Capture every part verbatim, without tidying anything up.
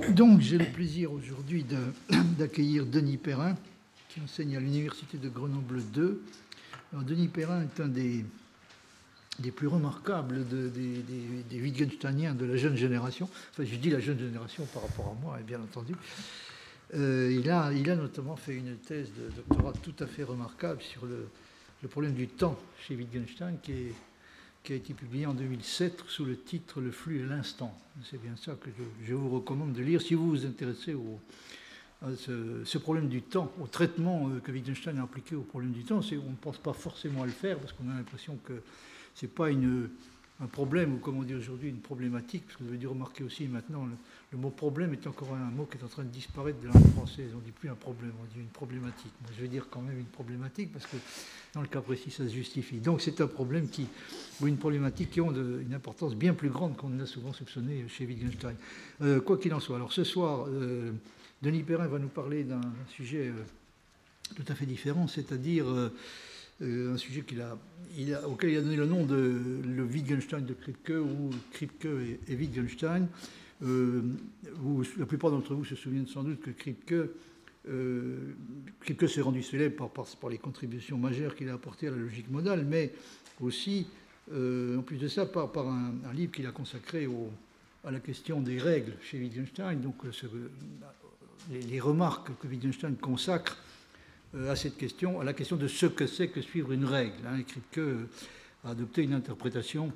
Donc, j'ai le plaisir aujourd'hui de, d'accueillir Denis Perrin, qui enseigne à l'Université de Grenoble deux. Alors, Denis Perrin est un des, des plus remarquables de, des, des, des Wittgensteiniens de la jeune génération. Enfin, je dis la jeune génération par rapport à moi, bien entendu. Euh, il, a, il a notamment fait une thèse de doctorat tout à fait remarquable sur le, le problème du temps chez Wittgenstein, qui, est, qui a été publié en deux mille sept sous le titre « Le flux et l'instant ». C'est bien ça que je, je vous recommande de lire si vous vous intéressez au, à ce, ce problème du temps, au traitement que Wittgenstein a appliqué au problème du temps. C'est, on ne pense pas forcément à le faire parce qu'on a l'impression que ce n'est pas une, un problème, ou comme on dit aujourd'hui, une problématique, parce que vous avez dû remarquer aussi maintenant, le, le mot problème est encore un mot qui est en train de disparaître de la langue française. On ne dit plus un problème, on dit une problématique. Moi, je vais dire quand même une problématique, parce que dans le cas précis, ça se justifie. Donc c'est un problème qui, ou une problématique qui ont de, une importance bien plus grande qu'on a souvent soupçonné chez Wittgenstein. Euh, quoi qu'il en soit, alors ce soir, euh, Denis Perrin va nous parler d'un sujet euh, tout à fait différent, c'est-à-dire euh, euh, un sujet qu'il a, il a, auquel il a donné le nom de le Wittgenstein de Kripke, ou Kripke et, et Wittgenstein. Euh, vous, la plupart d'entre vous se souviennent sans doute que Kripke, euh, Kripke s'est rendu célèbre par, par, par les contributions majeures qu'il a apportées à la logique modale, mais aussi, euh, en plus de ça, par, par un, un livre qu'il a consacré au, à la question des règles chez Wittgenstein, donc ce, les, les remarques que Wittgenstein consacre euh, à cette question, à la question de ce que c'est que suivre une règle. Hein. Kripke a adopté une interprétation,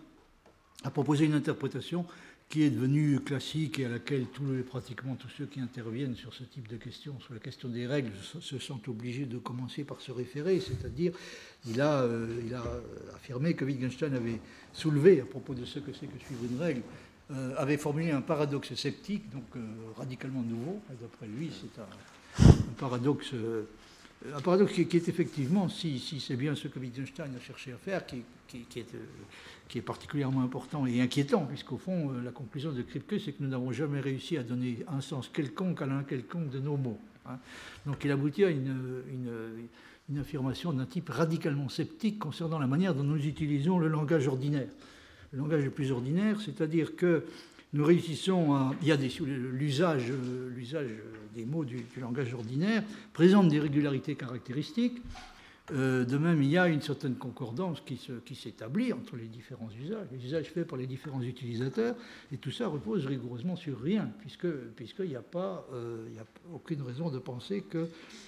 a proposé une interprétation qui est devenue classique et à laquelle tous les, pratiquement tous ceux qui interviennent sur ce type de questions, sur la question des règles, se sentent obligés de commencer par se référer, c'est-à-dire il a, euh, il a affirmé que Wittgenstein avait soulevé, à propos de ce que c'est que suivre une règle, euh, avait formulé un paradoxe sceptique, donc euh, radicalement nouveau. D'après lui, c'est un, un paradoxe... Euh, Un paradoxe qui est effectivement, si, si c'est bien ce que Wittgenstein a cherché à faire, qui, qui, qui, est, qui est particulièrement important et inquiétant, puisqu'au fond, la conclusion de Kripke, c'est que nous n'avons jamais réussi à donner un sens quelconque à l'un quelconque de nos mots. Hein. Donc il aboutit à une, une, une affirmation d'un type radicalement sceptique concernant la manière dont nous utilisons le langage ordinaire. Le langage le plus ordinaire, c'est-à-dire que nous réussissons à... Il y a des, l'usage, l'usage des mots du, du langage ordinaire présente des régularités caractéristiques. Euh, de même, il y a une certaine concordance qui, se, qui s'établit entre les différents usages, les usages faits par les différents utilisateurs, et tout ça repose rigoureusement sur rien, puisque, puisqu'il n'y a pas, euh, il n'y a aucune raison de penser que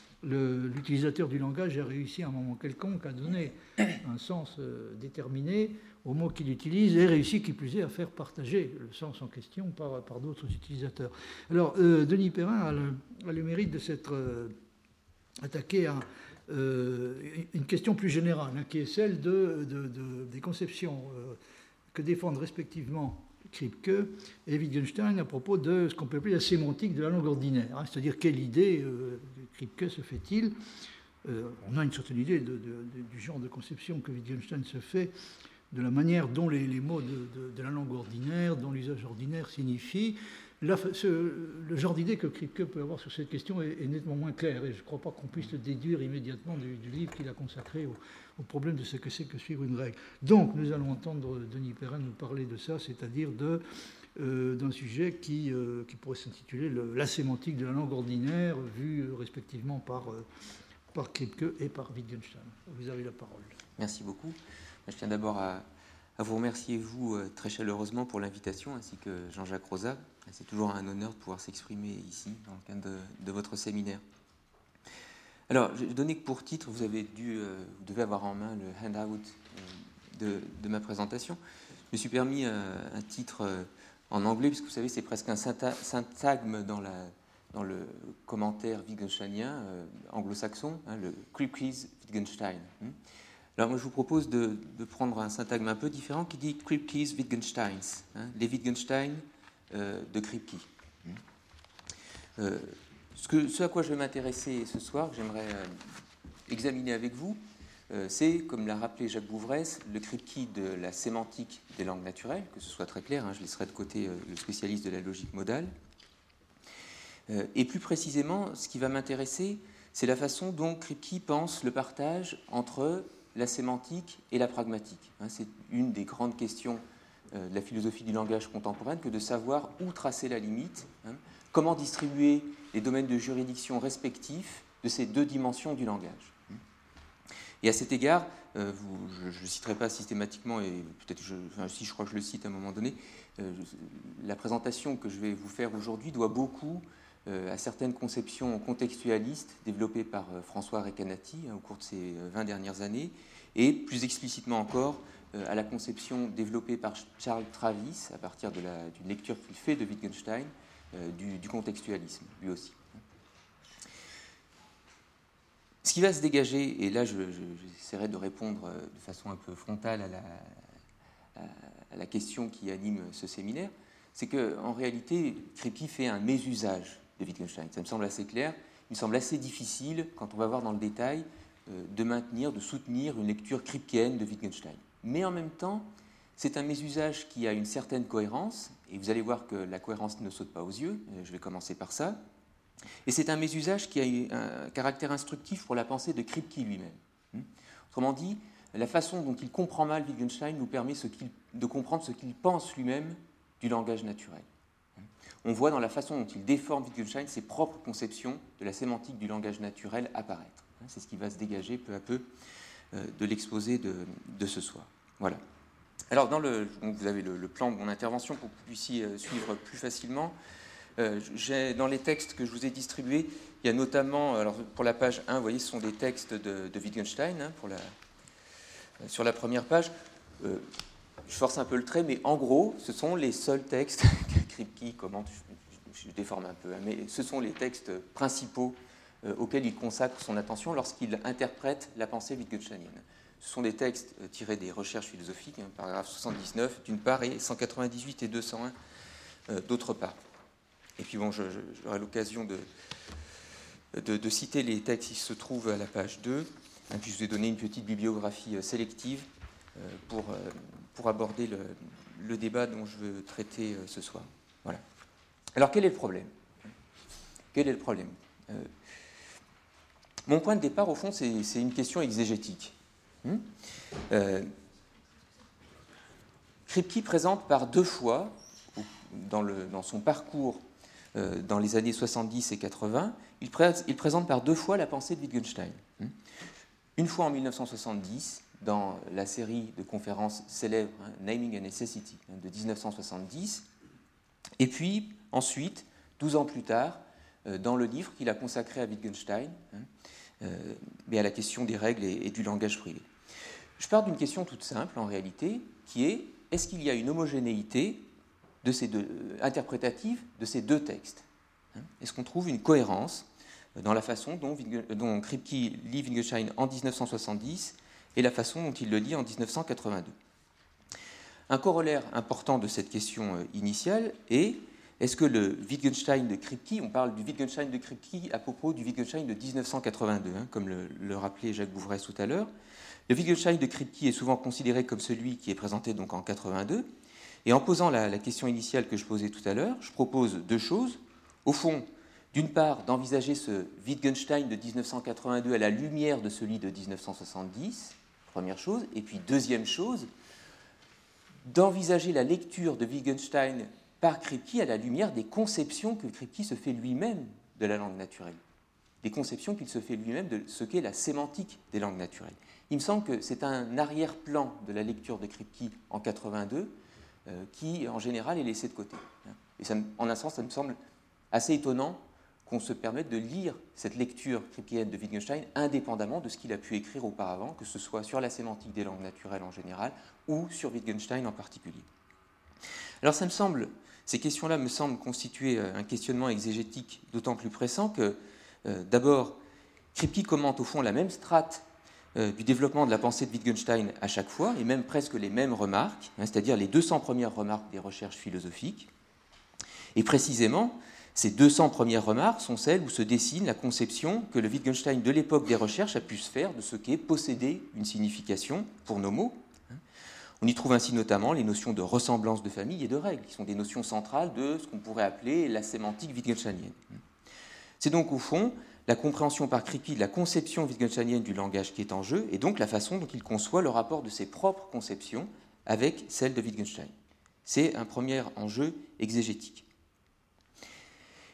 le, l'utilisateur du langage a réussi à un moment quelconque à donner un sens euh, déterminé au mot qu'il utilise, et réussi, qui plus est, à faire partager le sens en question par, par d'autres utilisateurs. Alors, euh, Denis Perrin a le, a le mérite de s'être euh, attaqué à euh, une question plus générale, hein, qui est celle de, de, de, des conceptions euh, que défendent respectivement Kripke et Wittgenstein à propos de ce qu'on peut appeler la sémantique de la langue ordinaire. Hein, c'est-à-dire, quelle idée euh, Kripke se fait-il euh, On a une certaine idée de, de, de, du genre de conception que Wittgenstein se fait de la manière dont les, les mots de, de, de la langue ordinaire, dont l'usage ordinaire signifie. Là, ce, le genre d'idée que Kripke peut avoir sur cette question est, est nettement moins clair, et je ne crois pas qu'on puisse le déduire immédiatement du, du livre qu'il a consacré au, au problème de ce que c'est que suivre une règle. Donc, nous allons entendre Denis Perrin nous parler de ça, c'est-à-dire de, euh, d'un sujet qui, euh, qui pourrait s'intituler le, la sémantique de la langue ordinaire, vue euh, respectivement par, euh, par Kripke et par Wittgenstein. Vous avez la parole. Merci beaucoup. Je tiens d'abord à, à vous remercier, vous, très chaleureusement pour l'invitation, ainsi que Jean-Jacques Rosa. C'est toujours un honneur de pouvoir s'exprimer ici, dans le cadre de, de votre séminaire. Alors, je vais donner que pour titre, vous, avez dû, euh, vous devez avoir en main le handout de, de ma présentation. Je me suis permis un, un titre en anglais, puisque vous savez, c'est presque un syntagme dans, la, dans le commentaire wittgensteinien euh, anglo-saxon, hein, le Kripke's Wittgenstein. Hein. Alors moi je vous propose de, de prendre un syntagme un peu différent qui dit Kripke's Wittgensteins, hein, les Wittgenstein euh, de Kripke. Euh, ce, que, ce à quoi je vais m'intéresser ce soir, que j'aimerais euh, examiner avec vous, euh, c'est, comme l'a rappelé Jacques Bouvresse, le Kripke de la sémantique des langues naturelles, que ce soit très clair, hein, je laisserai de côté euh, le spécialiste de la logique modale. Euh, et plus précisément, ce qui va m'intéresser, c'est la façon dont Kripke pense le partage entre la sémantique et la pragmatique. C'est une des grandes questions de la philosophie du langage contemporaine que de savoir où tracer la limite comment distribuer les domaines de juridiction respectifs de ces deux dimensions du langage. Et à cet égard, euh, vous, je ne le citerai pas systématiquement, et peut-être je, enfin, si je crois que je le cite à un moment donné, euh, la présentation que je vais vous faire aujourd'hui doit beaucoup euh, à certaines conceptions contextualistes développées par euh, François Recanati hein, au cours de ces vingt dernières années, et plus explicitement encore euh, à la conception développée par Charles Travis à partir de la, d'une lecture qu'il fait de Wittgenstein euh, du, du contextualisme, lui aussi. Ce qui va se dégager, et là je, je, j'essaierai de répondre de façon un peu frontale à la, à la question qui anime ce séminaire, c'est qu'en réalité, Kripke fait un mésusage de Wittgenstein. Ça me semble assez clair. Il me semble assez difficile, quand on va voir dans le détail, de maintenir, de soutenir une lecture kripkéenne de Wittgenstein. Mais en même temps, c'est un mésusage qui a une certaine cohérence, et vous allez voir que la cohérence ne saute pas aux yeux, je vais commencer par ça. Et c'est un mésusage qui a un caractère instructif pour la pensée de Kripke lui-même. Autrement dit, la façon dont il comprend mal Wittgenstein nous permet ce qu'il, de comprendre ce qu'il pense lui-même du langage naturel. On voit dans la façon dont il déforme Wittgenstein ses propres conceptions de la sémantique du langage naturel apparaître. C'est ce qui va se dégager peu à peu de l'exposé de, de ce soir. Voilà. Alors, dans le, donc vous avez le, le plan de mon intervention pour que vous puissiez suivre plus facilement. Euh, j'ai, dans les textes que je vous ai distribués, il y a notamment, alors pour la page un, vous voyez, ce sont des textes de, de Wittgenstein, hein, pour la, euh, sur la première page. Euh, je force un peu le trait, mais en gros, ce sont les seuls textes que Kripke commente, je, je, je déforme un peu, hein, mais ce sont les textes principaux euh, auxquels il consacre son attention lorsqu'il interprète la pensée wittgensteinienne. Ce sont des textes euh, tirés des recherches philosophiques, hein, paragraphe soixante-dix-neuf d'une part, et cent quatre-vingt-dix-huit et deux cent un euh, d'autre part. Et puis bon, je, je, j'aurai l'occasion de, de, de citer les textes qui se trouvent à la page deux. Et puis je vous ai donné une petite bibliographie sélective pour, pour aborder le, le débat dont je veux traiter ce soir. Voilà. Alors quel est le problème ? Quel est le problème ? euh, Mon point de départ, au fond, c'est, c'est une question exégétique. Hum euh, Kripke présente par deux fois, dans, le, dans son parcours dans les années soixante-dix et quatre-vingts, il, pré- il présente par deux fois la pensée de Wittgenstein. Une fois en mille neuf cent soixante-dix, dans la série de conférences célèbres hein, Naming a Necessity hein, de dix-neuf cent soixante-dix, et puis ensuite, douze ans plus tard, euh, dans le livre qu'il a consacré à Wittgenstein, hein, euh, mais à la question des règles et, et du langage privé. Je pars d'une question toute simple en réalité, qui est, est-ce qu'il y a une homogénéité de ces deux, euh, interprétative de ces deux textes. Est-ce qu'on trouve une cohérence dans la façon dont, dont Kripke lit Wittgenstein en dix-neuf cent soixante-dix et la façon dont il le lit en dix-neuf cent quatre-vingt-deux ? Un corollaire important de cette question initiale est, est-ce que le Wittgenstein de Kripke, on parle du Wittgenstein de Kripke à propos du Wittgenstein de dix-neuf cent quatre-vingt-deux, hein, comme le, le rappelait Jacques Bouvresse tout à l'heure. Le Wittgenstein de Kripke est souvent considéré comme celui qui est présenté donc en quatre-vingt-deux. Et en posant la, la question initiale que je posais tout à l'heure, je propose deux choses. Au fond, d'une part, d'envisager ce Wittgenstein de dix-neuf cent quatre-vingt-deux à la lumière de celui de dix-neuf cent soixante-dix, première chose. Et puis, deuxième chose, d'envisager la lecture de Wittgenstein par Kripke à la lumière des conceptions que Kripke se fait lui-même de la langue naturelle. Des conceptions qu'il se fait lui-même de ce qu'est la sémantique des langues naturelles. Il me semble que c'est un arrière-plan de la lecture de Kripke en quatre-vingt-deux, Euh, qui, en général, est laissé de côté. Et ça, en un sens, ça me semble assez étonnant qu'on se permette de lire cette lecture kripkéenne de Wittgenstein indépendamment de ce qu'il a pu écrire auparavant, que ce soit sur la sémantique des langues naturelles en général ou sur Wittgenstein en particulier. Alors, ça me semble, ces questions-là me semblent constituer un questionnement exégétique d'autant plus pressant que, euh, d'abord, Kripke commente au fond la même strate Euh, du développement de la pensée de Wittgenstein à chaque fois, et même presque les mêmes remarques, hein, c'est-à-dire les deux cents premières remarques des recherches philosophiques. Et précisément, ces deux cents premières remarques sont celles où se dessine la conception que le Wittgenstein de l'époque des recherches a pu se faire de ce qu'est posséder une signification pour nos mots. On y trouve ainsi notamment les notions de ressemblance de famille et de règles, qui sont des notions centrales de ce qu'on pourrait appeler la sémantique wittgensteinienne. C'est donc au fond la compréhension par Kripke de la conception wittgensteinienne du langage qui est en jeu, et donc la façon dont il conçoit le rapport de ses propres conceptions avec celle de Wittgenstein. C'est un premier enjeu exégétique.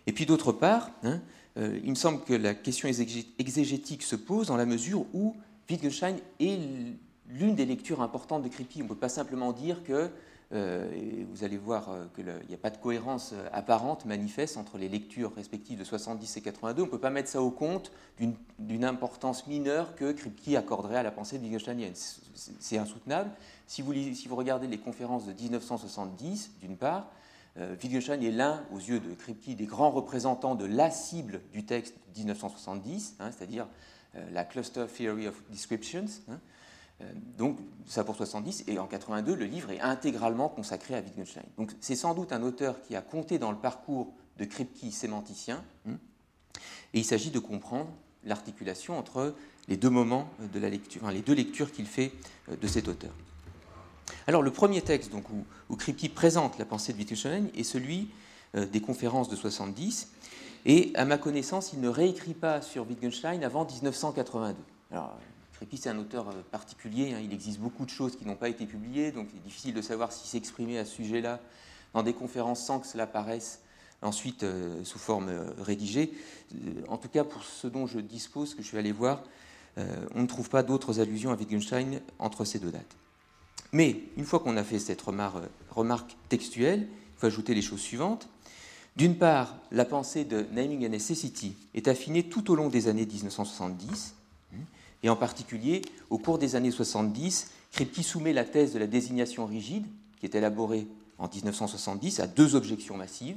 Et puis d'autre part, hein, euh, il me semble que la question exégétique se pose dans la mesure où Wittgenstein est l'une des lectures importantes de Kripke. On ne peut pas simplement dire que, euh, et vous allez voir qu'il n'y a pas de cohérence apparente, manifeste, entre les lectures respectives de soixante-dix et quatre-vingt-deux. On ne peut pas mettre ça au compte d'une, d'une importance mineure que Kripke accorderait à la pensée wittgensteinienne. C'est insoutenable. Si vous, si vous regardez les conférences de dix-neuf cent soixante-dix, d'une part, euh, Wittgenstein est l'un, aux yeux de Kripke, des grands représentants de la cible du texte de dix-neuf cent soixante-dix, hein, c'est-à-dire euh, la Cluster Theory of Descriptions, hein. Donc, ça pour soixante-dix, et en quatre-vingt-deux, le livre est intégralement consacré à Wittgenstein. Donc, c'est sans doute un auteur qui a compté dans le parcours de Kripke sémanticien, et il s'agit de comprendre l'articulation entre les deux moments de la lecture, enfin, les deux lectures qu'il fait de cet auteur. Alors, le premier texte donc, où, où Kripke présente la pensée de Wittgenstein est celui euh, des conférences de soixante-dix, et à ma connaissance, il ne réécrit pas sur Wittgenstein avant dix-neuf cent quatre-vingt-deux. Alors, Kripke, c'est un auteur particulier, hein. Il existe beaucoup de choses qui n'ont pas été publiées, donc c'est difficile de savoir s'il s'est exprimé à ce sujet-là dans des conférences sans que cela apparaisse ensuite euh, sous forme euh, rédigée. Euh, en tout cas, pour ce dont je dispose, que je suis allé voir, euh, on ne trouve pas d'autres allusions à Wittgenstein entre ces deux dates. Mais une fois qu'on a fait cette remarque, remarque textuelle, il faut ajouter les choses suivantes. D'une part, la pensée de Naming a Necessity est affinée tout au long des années dix-neuf cent soixante-dix, et en particulier, au cours des années soixante-dix, Kripke soumet la thèse de la désignation rigide, qui est élaborée en dix-neuf cent soixante-dix, à deux objections massives.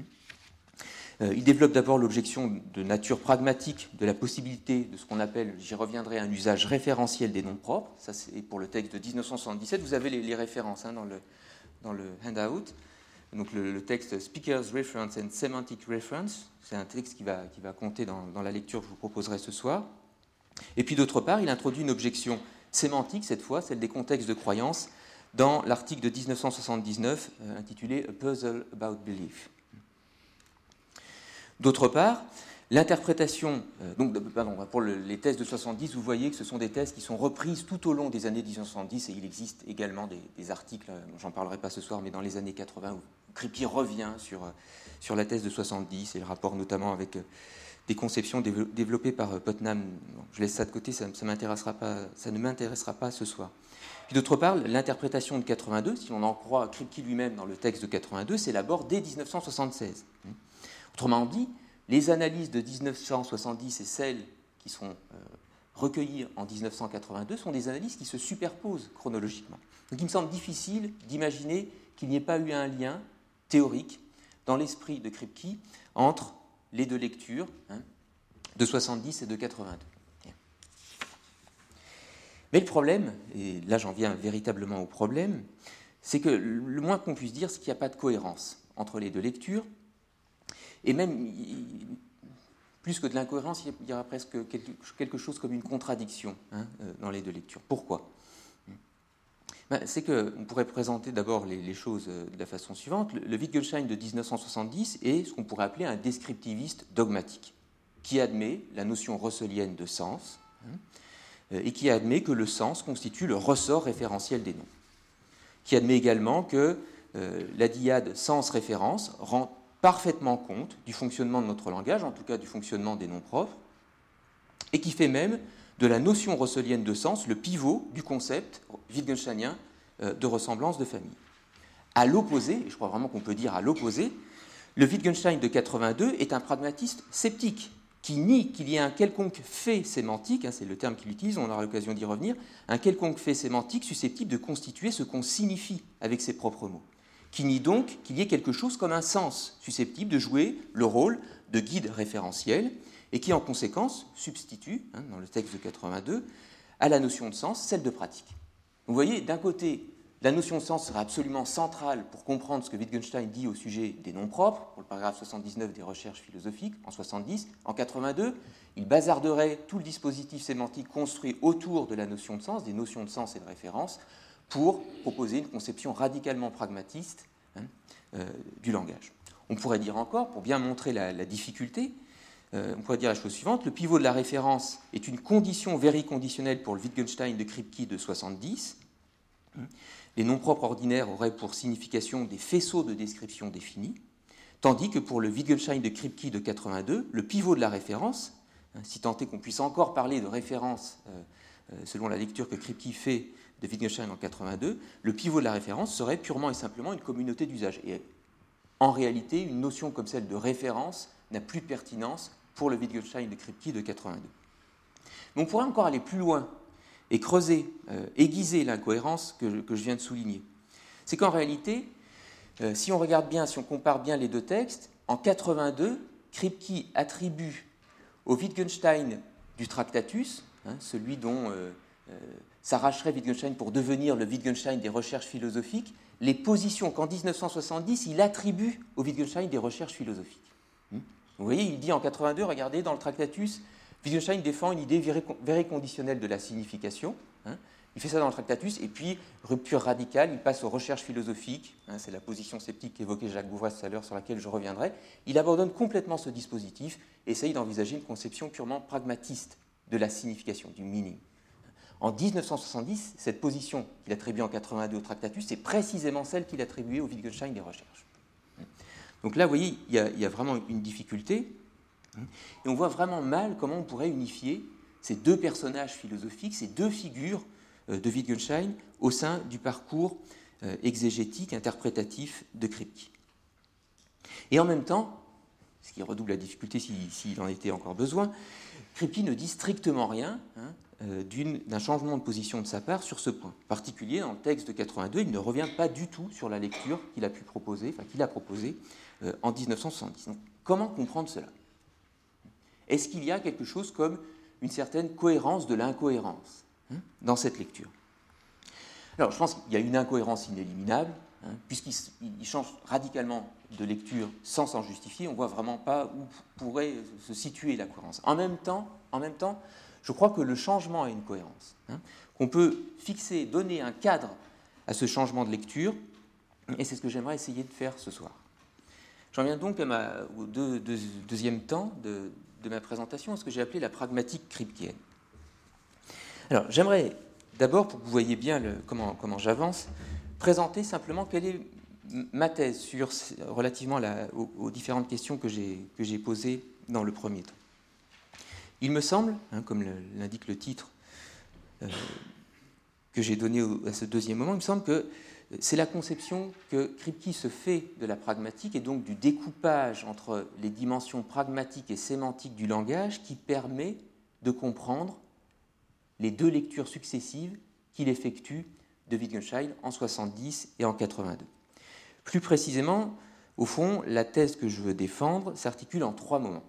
Il développe d'abord l'objection de nature pragmatique de la possibilité de ce qu'on appelle, j'y reviendrai, un usage référentiel des noms propres. Ça, c'est pour le texte de dix-neuf cent soixante-dix-sept. Vous avez les, les références hein, dans, le, dans le handout. Donc le, le texte Speaker's Reference and Semantic Reference, c'est un texte qui va, qui va compter dans, dans la lecture que je vous proposerai ce soir. Et puis d'autre part, il introduit une objection sémantique, cette fois, celle des contextes de croyance, dans l'article de dix-neuf cent soixante-dix-neuf euh, intitulé A Puzzle About Belief. D'autre part, l'interprétation, euh, donc, pardon, pour le, les thèses de soixante-dix, vous voyez que ce sont des thèses qui sont reprises tout au long des années dix-neuf cent soixante-dix, et il existe également des, des articles, j'en parlerai pas ce soir, mais dans les années quatre-vingts, où Kripke revient sur, sur la thèse de soixante-dix, et le rapport notamment avec des conceptions développées par Putnam. Je laisse ça de côté, ça, ça, m'intéressera pas, ça ne m'intéressera pas ce soir. Puis d'autre part, l'interprétation de quatre-vingt-deux, si on en croit Kripke lui-même dans le texte de quatre-vingt-deux, s'élabore dès dix-neuf cent soixante-seize. Autrement dit, les analyses de dix-neuf cent soixante-dix et celles qui sont euh, recueillies en dix-neuf cent quatre-vingt-deux sont des analyses qui se superposent chronologiquement. Donc il me semble difficile d'imaginer qu'il n'y ait pas eu un lien théorique dans l'esprit de Kripke entre les deux lectures hein, de soixante-dix et de quatre-vingt-deux. Mais le problème, et là j'en viens véritablement au problème, c'est que le moins qu'on puisse dire, c'est qu'il n'y a pas de cohérence entre les deux lectures, et même, plus que de l'incohérence, il y aura presque quelque chose comme une contradiction hein, dans les deux lectures. Pourquoi ? Ben, c'est qu'on pourrait présenter d'abord les, les choses de la façon suivante. Le, le Wittgenstein de dix-neuf cent soixante-dix est ce qu'on pourrait appeler un descriptiviste dogmatique, qui admet la notion russellienne de sens, hein, et qui admet que le sens constitue le ressort référentiel des noms, qui admet également que euh, la dyade sens-référence rend parfaitement compte du fonctionnement de notre langage, en tout cas du fonctionnement des noms propres, et qui fait même de la notion russellienne de sens le pivot du concept wittgensteinien de ressemblance de famille. À l'opposé, et je crois vraiment qu'on peut dire à l'opposé, le Wittgenstein de quatre-vingt-deux est un pragmatiste sceptique, qui nie qu'il y ait un quelconque fait sémantique, hein, c'est le terme qu'il utilise, on aura l'occasion d'y revenir, un quelconque fait sémantique susceptible de constituer ce qu'on signifie avec ses propres mots, qui nie donc qu'il y ait quelque chose comme un sens susceptible de jouer le rôle de guide référentiel, et qui en conséquence substitue, hein, dans le texte de quatre-vingt-deux, à la notion de sens, celle de pratique. Vous voyez, d'un côté, la notion de sens sera absolument centrale pour comprendre ce que Wittgenstein dit au sujet des noms propres, pour le paragraphe soixante-dix-neuf des recherches philosophiques, en soixante-dix. En quatre-vingt-deux, il bazarderait tout le dispositif sémantique construit autour de la notion de sens, des notions de sens et de référence, pour proposer une conception radicalement pragmatiste hein, euh, du langage. On pourrait dire encore, pour bien montrer la, la difficulté, euh, on pourrait dire la chose suivante, le pivot de la référence est une condition vériconditionnelle pour le Wittgenstein de Kripke de soixante-dix. Les noms propres ordinaires auraient pour signification des faisceaux de description définis, tandis que pour le Wittgenstein de Kripke de quatre-vingt-deux, le pivot de la référence, hein, si tant est qu'on puisse encore parler de référence euh, euh, selon la lecture que Kripke fait de Wittgenstein en quatre-vingt-deux, le pivot de la référence serait purement et simplement une communauté d'usage. Et en réalité, une notion comme celle de référence n'a plus de pertinence pour le Wittgenstein de Kripke de quatre-vingt-deux. Mais on pourrait encore aller plus loin et creuser, euh, aiguiser l'incohérence que, que je viens de souligner. C'est qu'en réalité, euh, si on regarde bien, si on compare bien les deux textes, en quatre-vingt-deux, Kripke attribue au Wittgenstein du Tractatus, hein, celui dont euh, euh, s'arracherait Wittgenstein pour devenir le Wittgenstein des recherches philosophiques, les positions qu'en dix-neuf cent soixante-dix, il attribue au Wittgenstein des recherches philosophiques. Vous voyez, il dit en quatre-vingt-deux, regardez, dans le Tractatus, Wittgenstein défend une idée vériconditionnelle de la signification. Hein, il fait ça dans le Tractatus, et puis, rupture radicale, il passe aux recherches philosophiques. Hein, c'est la position sceptique qu'évoquait Jacques Bouvras tout à l'heure, sur laquelle je reviendrai. Il abandonne complètement ce dispositif et essaye d'envisager une conception purement pragmatiste de la signification, du meaning. En dix-neuf cent soixante-dix, cette position qu'il attribue en quatre-vingt-deux au Tractatus, c'est précisément celle qu'il attribuait au Wittgenstein des recherches. Donc là, vous voyez, il y a, il y a vraiment une difficulté. Et on voit vraiment mal comment on pourrait unifier ces deux personnages philosophiques, ces deux figures de Wittgenstein au sein du parcours exégétique, interprétatif de Kripke. Et en même temps, ce qui redouble la difficulté s'il, s'il en était encore besoin, Kripke ne dit strictement rien hein, d'une, d'un changement de position de sa part sur ce point. En particulier, dans le texte de quatre-vingt-deux, il ne revient pas du tout sur la lecture qu'il a pu proposer, enfin qu'il a proposée euh, en dix-neuf cent soixante-dix. Donc, comment comprendre cela ? Est-ce qu'il y a quelque chose comme une certaine cohérence de l'incohérence hein, dans cette lecture ? Alors, je pense qu'il y a une incohérence inéliminable, hein, puisqu'il il change radicalement de lecture sans s'en justifier. On ne voit vraiment pas où pourrait se situer la cohérence. En même temps, en même temps je crois que le changement a une cohérence, hein, qu'on peut fixer, donner un cadre à ce changement de lecture, et c'est ce que j'aimerais essayer de faire ce soir. J'en viens donc à ma, au deux, deux, deuxième temps de, de ma présentation, à ce que j'ai appelé la pragmatique kripkienne. Alors, j'aimerais d'abord, pour que vous voyez bien le, comment, comment j'avance, présenter simplement quelle est ma thèse sur, relativement la, aux, aux différentes questions que j'ai, que j'ai posées dans le premier temps. Il me semble, hein, comme le, l'indique le titre euh, que j'ai donné au, à ce deuxième moment, il me semble que c'est la conception que Kripke se fait de la pragmatique et donc du découpage entre les dimensions pragmatiques et sémantiques du langage qui permet de comprendre les deux lectures successives qu'il effectue de Wittgenstein en soixante-dix et en quatre-vingt-deux. Plus précisément, au fond, la thèse que je veux défendre s'articule en trois moments.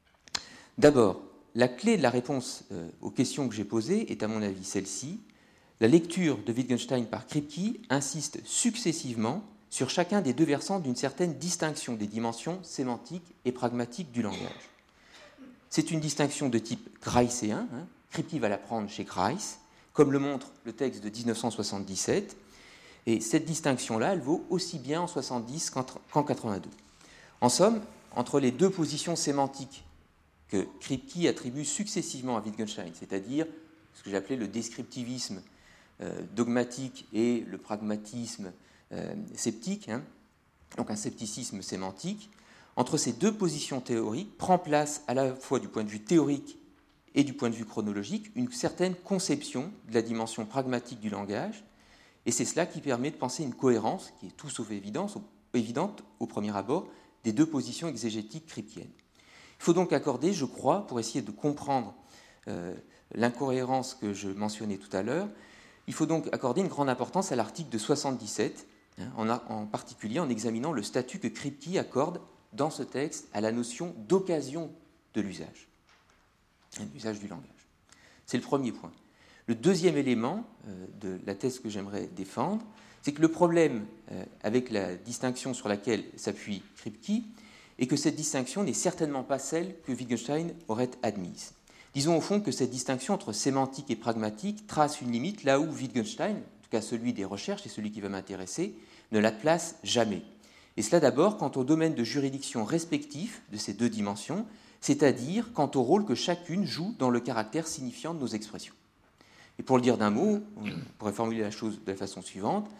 D'abord, la clé de la réponse euh, aux questions que j'ai posées est à mon avis celle-ci. La lecture de Wittgenstein par Kripke insiste successivement sur chacun des deux versants d'une certaine distinction des dimensions sémantiques et pragmatiques du langage. C'est une distinction de type graisséen, hein. Kripke va la prendre chez Grice, comme le montre le texte de dix-neuf cent soixante-dix-sept, et cette distinction-là, elle vaut aussi bien en soixante-dix qu'en quatre-vingt-deux. En somme, entre les deux positions sémantiques que Kripke attribue successivement à Wittgenstein, c'est-à-dire ce que j'appelais le descriptivisme euh, dogmatique et le pragmatisme euh, sceptique, hein, donc un scepticisme sémantique, entre ces deux positions théoriques prend place à la fois du point de vue théorique et du point de vue chronologique une certaine conception de la dimension pragmatique du langage, et c'est cela qui permet de penser une cohérence, qui est tout sauf évidente, évidente au premier abord, des deux positions exégétiques kripkiennes. Il faut donc accorder, je crois, pour essayer de comprendre euh, l'incohérence que je mentionnais tout à l'heure, il faut donc accorder une grande importance à l'article de soixante-dix-sept, hein, en, a, en particulier en examinant le statut que Kripke accorde dans ce texte à la notion d'occasion de l'usage, hein, l'usage du langage. C'est le premier point. Le deuxième élément euh, de la thèse que j'aimerais défendre, c'est que le problème euh, avec la distinction sur laquelle s'appuie Kripke, et que cette distinction n'est certainement pas celle que Wittgenstein aurait admise. Disons au fond que cette distinction entre sémantique et pragmatique trace une limite là où Wittgenstein, en tout cas celui des recherches et celui qui va m'intéresser, ne la place jamais. Et cela d'abord quant au domaine de juridiction respectif de ces deux dimensions, c'est-à-dire quant au rôle que chacune joue dans le caractère signifiant de nos expressions. Et pour le dire d'un mot, on pourrait formuler la chose de la façon suivante,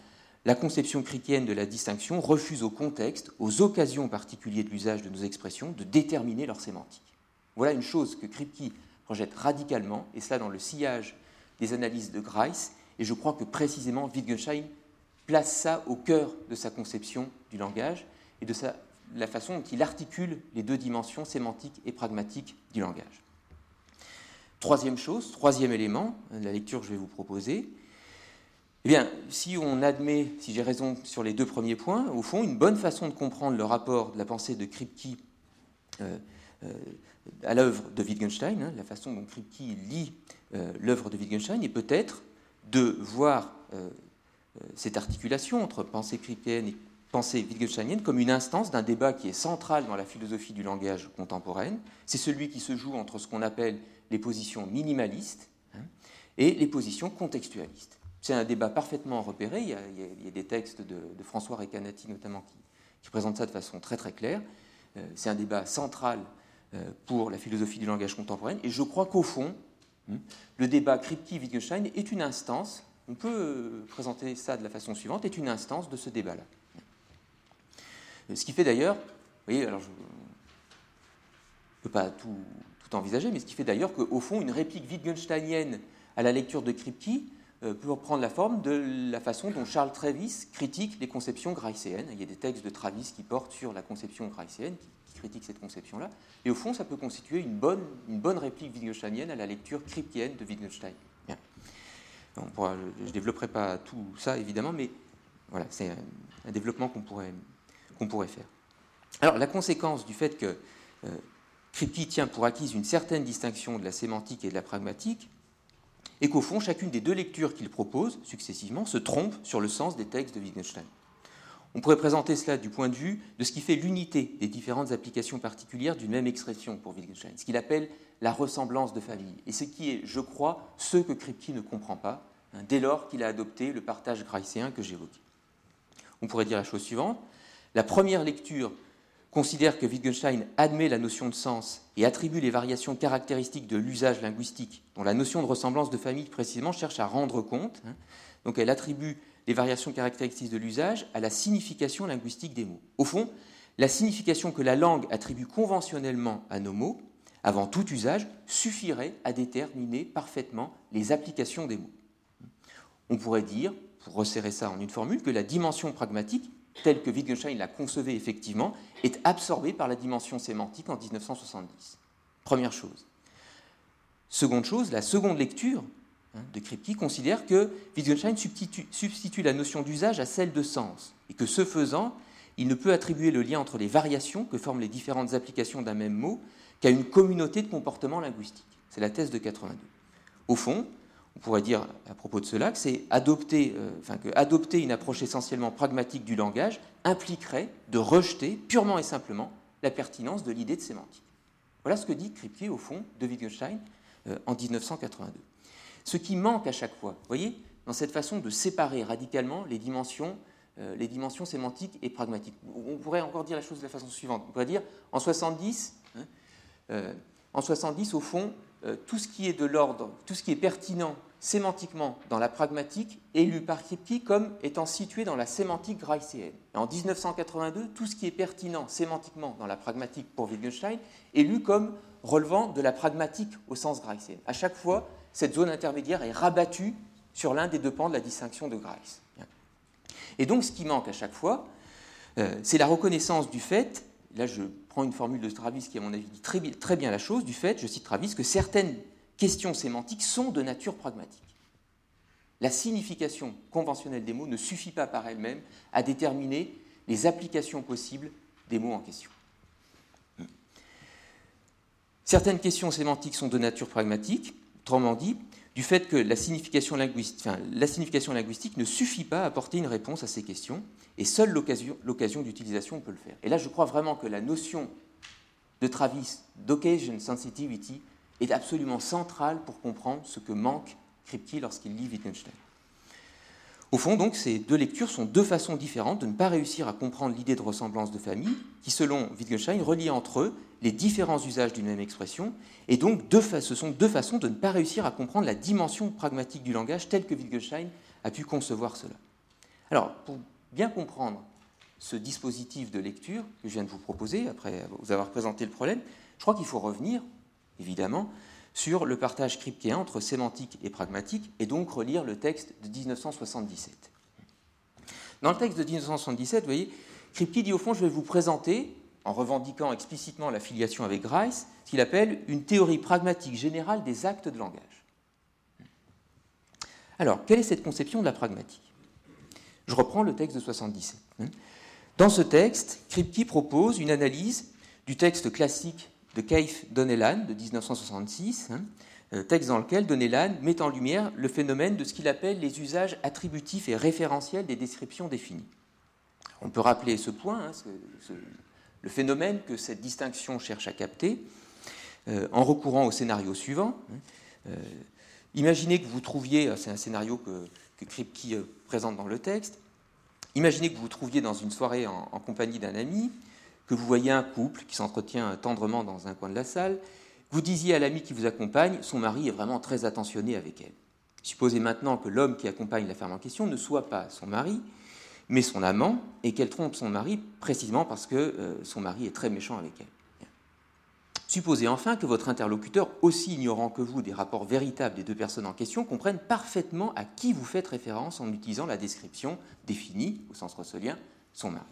la conception kripkeenne de la distinction refuse au contexte, aux occasions particulières de l'usage de nos expressions, de déterminer leur sémantique. Voilà une chose que Kripke rejette radicalement, et cela dans le sillage des analyses de Grice, et je crois que précisément Wittgenstein place ça au cœur de sa conception du langage et de sa, la façon dont il articule les deux dimensions sémantiques et pragmatiques du langage. Troisième chose, troisième élément de la lecture que je vais vous proposer, eh bien, si on admet, si j'ai raison sur les deux premiers points, au fond, une bonne façon de comprendre le rapport de la pensée de Kripke euh, euh, à l'œuvre de Wittgenstein, hein, la façon dont Kripke lit euh, l'œuvre de Wittgenstein, est peut-être de voir euh, euh, cette articulation entre pensée kripkeenne et pensée wittgensteinienne comme une instance d'un débat qui est central dans la philosophie du langage contemporaine. C'est celui qui se joue entre ce qu'on appelle les positions minimalistes hein, et les positions contextualistes. C'est un débat parfaitement repéré. Il y a, il y a, il y a des textes de, de François Recanati notamment qui, qui présentent ça de façon très très claire. Euh, c'est un débat central euh, pour la philosophie du langage contemporaine. Et je crois qu'au fond, hein, le débat Kripke-Wittgenstein est une instance, on peut euh, présenter ça de la façon suivante, est une instance de ce débat-là. Euh, ce qui fait d'ailleurs, vous voyez, alors je ne peux pas tout, tout envisager, mais ce qui fait d'ailleurs qu'au fond, une réplique wittgensteinienne à la lecture de Kripke peut prendre la forme de la façon dont Charles Travis critique les conceptions graïcéennes. Il y a des textes de Travis qui portent sur la conception graïcéenne, qui, qui critiquent cette conception-là. Et au fond, ça peut constituer une bonne, une bonne réplique wittgensteinienne à la lecture kripkeenne de Wittgenstein. Bien. On pourra, je ne développerai pas tout ça, évidemment, mais voilà, c'est un, un développement qu'on pourrait, qu'on pourrait faire. Alors, la conséquence du fait que euh, Kripke tient pour acquise une certaine distinction de la sémantique et de la pragmatique, et qu'au fond, chacune des deux lectures qu'il propose, successivement, se trompe sur le sens des textes de Wittgenstein. On pourrait présenter cela du point de vue de ce qui fait l'unité des différentes applications particulières d'une même expression pour Wittgenstein, ce qu'il appelle la ressemblance de famille, et ce qui est, je crois, ce que Kripke ne comprend pas, hein, dès lors qu'il a adopté le partage graïcéen que j'évoquais. On pourrait dire la chose suivante. La première lecture considère que Wittgenstein admet la notion de sens et attribue les variations caractéristiques de l'usage linguistique, dont la notion de ressemblance de famille précisément cherche à rendre compte. Donc elle attribue les variations caractéristiques de l'usage à la signification linguistique des mots. Au fond, la signification que la langue attribue conventionnellement à nos mots, avant tout usage, suffirait à déterminer parfaitement les applications des mots. On pourrait dire, pour resserrer ça en une formule, que la dimension pragmatique, telle que Wittgenstein l'a concevée effectivement, est absorbée par la dimension sémantique en dix-neuf cent soixante-dix. Première chose. Seconde chose, la seconde lecture hein, de Kripke considère que Wittgenstein substitue, substitue la notion d'usage à celle de sens, et que ce faisant, il ne peut attribuer le lien entre les variations que forment les différentes applications d'un même mot qu'à une communauté de comportements linguistiques. C'est la thèse de quatre-vingt-deux. Au fond, on pourrait dire à propos de cela que c'est adopter, euh, enfin, que adopter une approche essentiellement pragmatique du langage impliquerait de rejeter purement et simplement la pertinence de l'idée de sémantique. Voilà ce que dit Kripke au fond de Wittgenstein euh, en dix-neuf cent quatre-vingt-deux. Ce qui manque à chaque fois, vous voyez, dans cette façon de séparer radicalement les dimensions, euh, les dimensions sémantiques et pragmatiques. On pourrait encore dire la chose de la façon suivante. On pourrait dire en soixante-dix, hein, euh, en soixante-dix au fond, euh, tout ce qui est de l'ordre, tout ce qui est pertinent sémantiquement dans la pragmatique est lu par Kripke comme étant situé dans la sémantique graïcéenne. En dix-neuf cent quatre-vingt-deux, tout ce qui est pertinent sémantiquement dans la pragmatique pour Wittgenstein est lu comme relevant de la pragmatique au sens graïcéen. À chaque fois, cette zone intermédiaire est rabattue sur l'un des deux pans de la distinction de Grice. Et donc, ce qui manque à chaque fois, euh, c'est la reconnaissance du fait, là je prends une formule de Travis qui à mon avis dit très, très bien la chose, du fait, je cite Travis, que certaines questions sémantiques sont de nature pragmatique. La signification conventionnelle des mots ne suffit pas par elle-même à déterminer les applications possibles des mots en question. Certaines questions sémantiques sont de nature pragmatique, autrement dit, du fait que la signification linguistique, enfin, la signification linguistique ne suffit pas à apporter une réponse à ces questions, et seule l'occasion, l'occasion d'utilisation peut le faire. Et là, je crois vraiment que la notion de Travis d'occasion sensitivity est absolument centrale pour comprendre ce que manque Kripke lorsqu'il lit Wittgenstein. Au fond, donc, ces deux lectures sont deux façons différentes de ne pas réussir à comprendre l'idée de ressemblance de famille, qui, selon Wittgenstein, relie entre eux les différents usages d'une même expression, et donc deux fa- ce sont deux façons de ne pas réussir à comprendre la dimension pragmatique du langage telle que Wittgenstein a pu concevoir cela. Alors, pour bien comprendre ce dispositif de lecture que je viens de vous proposer, après vous avoir présenté le problème, je crois qu'il faut revenir, évidemment, sur le partage kripkéen entre sémantique et pragmatique, et donc relire le texte de mille neuf cent soixante-dix-sept. Dans le texte de mille neuf cent soixante-dix-sept, vous voyez, Kripke dit au fond, je vais vous présenter, en revendiquant explicitement la filiation avec Grice, ce qu'il appelle une théorie pragmatique générale des actes de langage. Alors, quelle est cette conception de la pragmatique? Je reprends le texte de soixante-dix-sept. Dans ce texte, Kripke propose une analyse du texte classique de Keith Donnellan de mille neuf cent soixante-six, hein, texte dans lequel Donnellan met en lumière le phénomène de ce qu'il appelle les usages attributifs et référentiels des descriptions définies. On peut rappeler ce point, hein, ce, ce, le phénomène que cette distinction cherche à capter, euh, en recourant au scénario suivant. Euh, imaginez que vous trouviez, c'est un scénario que, que Kripke présente dans le texte, imaginez que vous vous trouviez dans une soirée en, en compagnie d'un ami, que vous voyez un couple qui s'entretient tendrement dans un coin de la salle, vous disiez à l'ami qui vous accompagne, son mari est vraiment très attentionné avec elle. Supposez maintenant que l'homme qui accompagne la femme en question ne soit pas son mari, mais son amant, et qu'elle trompe son mari précisément parce que euh, son mari est très méchant avec elle. Supposez enfin que votre interlocuteur, aussi ignorant que vous des rapports véritables des deux personnes en question, comprenne parfaitement à qui vous faites référence en utilisant la description définie, au sens russelien, son mari.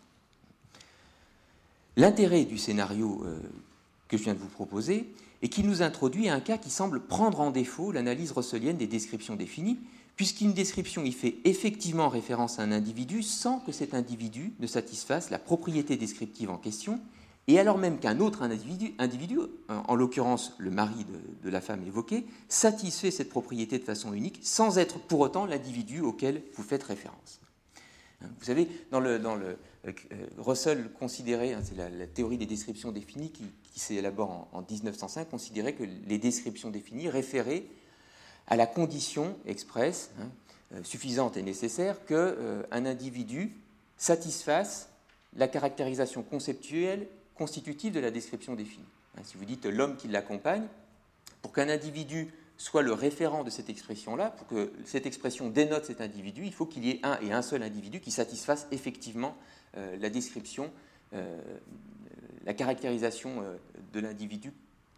L'intérêt du scénario euh, que je viens de vous proposer est qu'il nous introduit à un cas qui semble prendre en défaut l'analyse russelienne des descriptions définies, puisqu'une description y fait effectivement référence à un individu sans que cet individu ne satisfasse la propriété descriptive en question, et alors même qu'un autre individu, individu en l'occurrence le mari de, de la femme évoquée, satisfait cette propriété de façon unique, sans être pour autant l'individu auquel vous faites référence. Vous savez, dans le, dans le euh, Russell considérait, hein, c'est la, la théorie des descriptions définies qui, qui s'élabore en, en mille neuf cent cinq, considérait que les descriptions définies référaient à la condition expresse, hein, euh, suffisante et nécessaire, qu'un euh, individu satisfasse la caractérisation conceptuelle constitutive de la description définie. Hein, si vous dites l'homme qui l'accompagne, pour qu'un individu soit le référent de cette expression-là, pour que cette expression dénote cet individu, il faut qu'il y ait un et un seul individu qui satisfasse effectivement euh, la description, euh, la caractérisation euh, de l'individu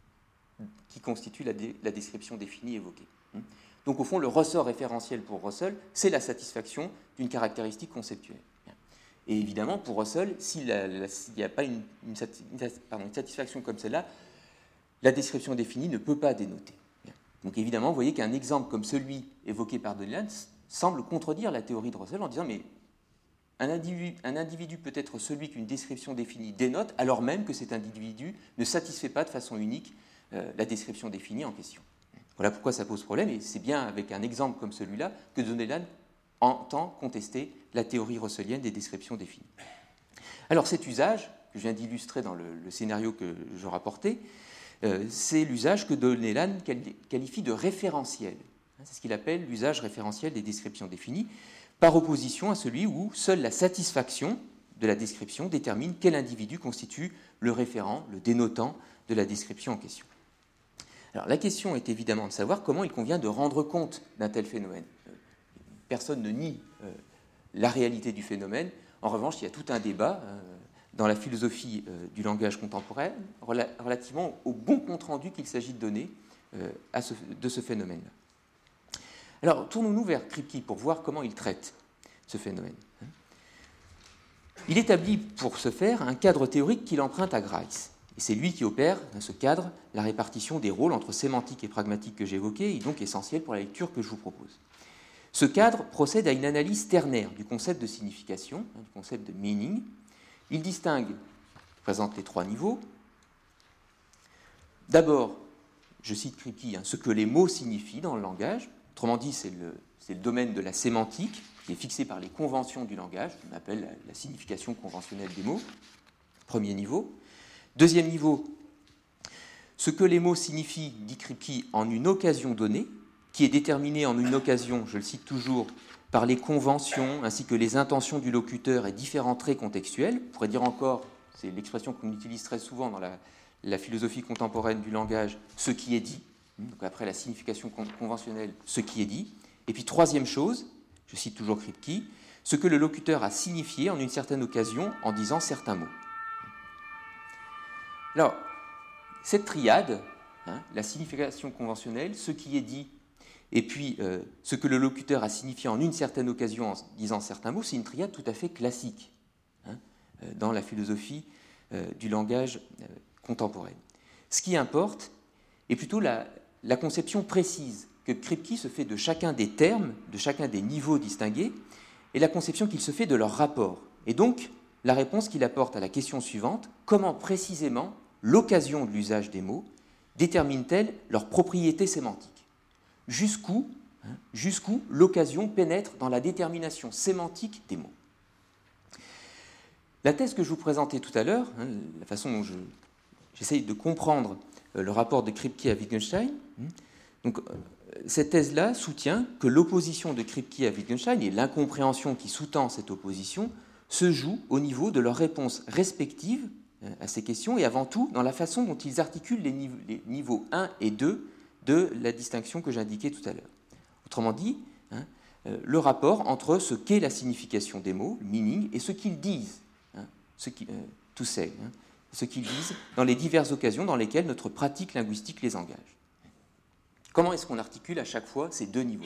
qui constitue la, dé, la description définie évoquée. Donc au fond, le ressort référentiel pour Russell, c'est la satisfaction d'une caractéristique conceptuelle. Et évidemment, pour Russell, s'il n'y a pas une, une, une, pardon, une satisfaction comme celle-là, la description définie ne peut pas dénoter. Donc évidemment, vous voyez qu'un exemple comme celui évoqué par Donnellan semble contredire la théorie de Russell en disant mais un individu, un individu peut être celui qu'une description définie dénote, alors même que cet individu ne satisfait pas de façon unique euh, la description définie en question. Voilà pourquoi ça pose problème, et c'est bien avec un exemple comme celui-là que Donnellan entend contester la théorie russellienne des descriptions définies. Alors cet usage, que je viens d'illustrer dans le, le scénario que je rapportais, euh, c'est l'usage que Donnellan qualifie de référentiel. C'est ce qu'il appelle l'usage référentiel des descriptions définies, par opposition à celui où seule la satisfaction de la description détermine quel individu constitue le référent, le dénotant de la description en question. Alors, la question est évidemment de savoir comment il convient de rendre compte d'un tel phénomène. Personne ne nie euh, la réalité du phénomène. En revanche, il y a tout un débat euh, dans la philosophie euh, du langage contemporain rela- relativement au bon compte-rendu qu'il s'agit de donner euh, à ce, de ce phénomène-là. Alors, tournons-nous vers Kripke pour voir comment il traite ce phénomène. Il établit pour ce faire un cadre théorique qu'il emprunte à Grice. Et c'est lui qui opère, dans ce cadre, la répartition des rôles entre sémantique et pragmatique que j'évoquais, et donc essentiel pour la lecture que je vous propose. Ce cadre procède à une analyse ternaire du concept de signification, du concept de meaning. Il distingue, présente les trois niveaux. D'abord, je cite Kripke, hein, ce que les mots signifient dans le langage. Autrement dit, c'est le, c'est le domaine de la sémantique, qui est fixé par les conventions du langage, qu'on appelle la, la signification conventionnelle des mots. Premier niveau. Deuxième niveau, ce que les mots signifient, dit Kripke, en une occasion donnée, qui est déterminée en une occasion, je le cite toujours, par les conventions ainsi que les intentions du locuteur et différents traits contextuels. On pourrait dire encore, c'est l'expression qu'on utilise très souvent dans la, la philosophie contemporaine du langage, ce qui est dit. Donc après la signification conventionnelle, ce qui est dit. Et puis troisième chose, je cite toujours Kripke, ce que le locuteur a signifié en une certaine occasion en disant certains mots. Alors, cette triade, hein, la signification conventionnelle, ce qui est dit, et puis euh, ce que le locuteur a signifié en une certaine occasion en disant certains mots, c'est une triade tout à fait classique hein, euh, dans la philosophie euh, du langage euh, contemporaine. Ce qui importe est plutôt la, la conception précise que Kripke se fait de chacun des termes, de chacun des niveaux distingués, et la conception qu'il se fait de leur rapport. Et donc, la réponse qu'il apporte à la question suivante, comment précisément l'occasion de l'usage des mots détermine-t-elle leur propriété sémantique ? Jusqu'où, hein, jusqu'où l'occasion pénètre dans la détermination sémantique des mots. La thèse que je vous présentais tout à l'heure, hein, la façon dont je, j'essaye de comprendre euh, le rapport de Kripke à Wittgenstein, hein, donc, euh, cette thèse-là soutient que l'opposition de Kripke à Wittgenstein et l'incompréhension qui sous-tend cette opposition se joue au niveau de leurs réponses respectives hein, à ces questions et avant tout dans la façon dont ils articulent les niveaux, les niveaux un et deux de la distinction que j'indiquais tout à l'heure. Autrement dit, hein, euh, le rapport entre ce qu'est la signification des mots, le meaning, et ce qu'ils disent, hein, ce qui, euh, to say, hein, ce qu'ils disent dans les diverses occasions dans lesquelles notre pratique linguistique les engage. Comment est-ce qu'on articule à chaque fois ces deux niveaux-là ?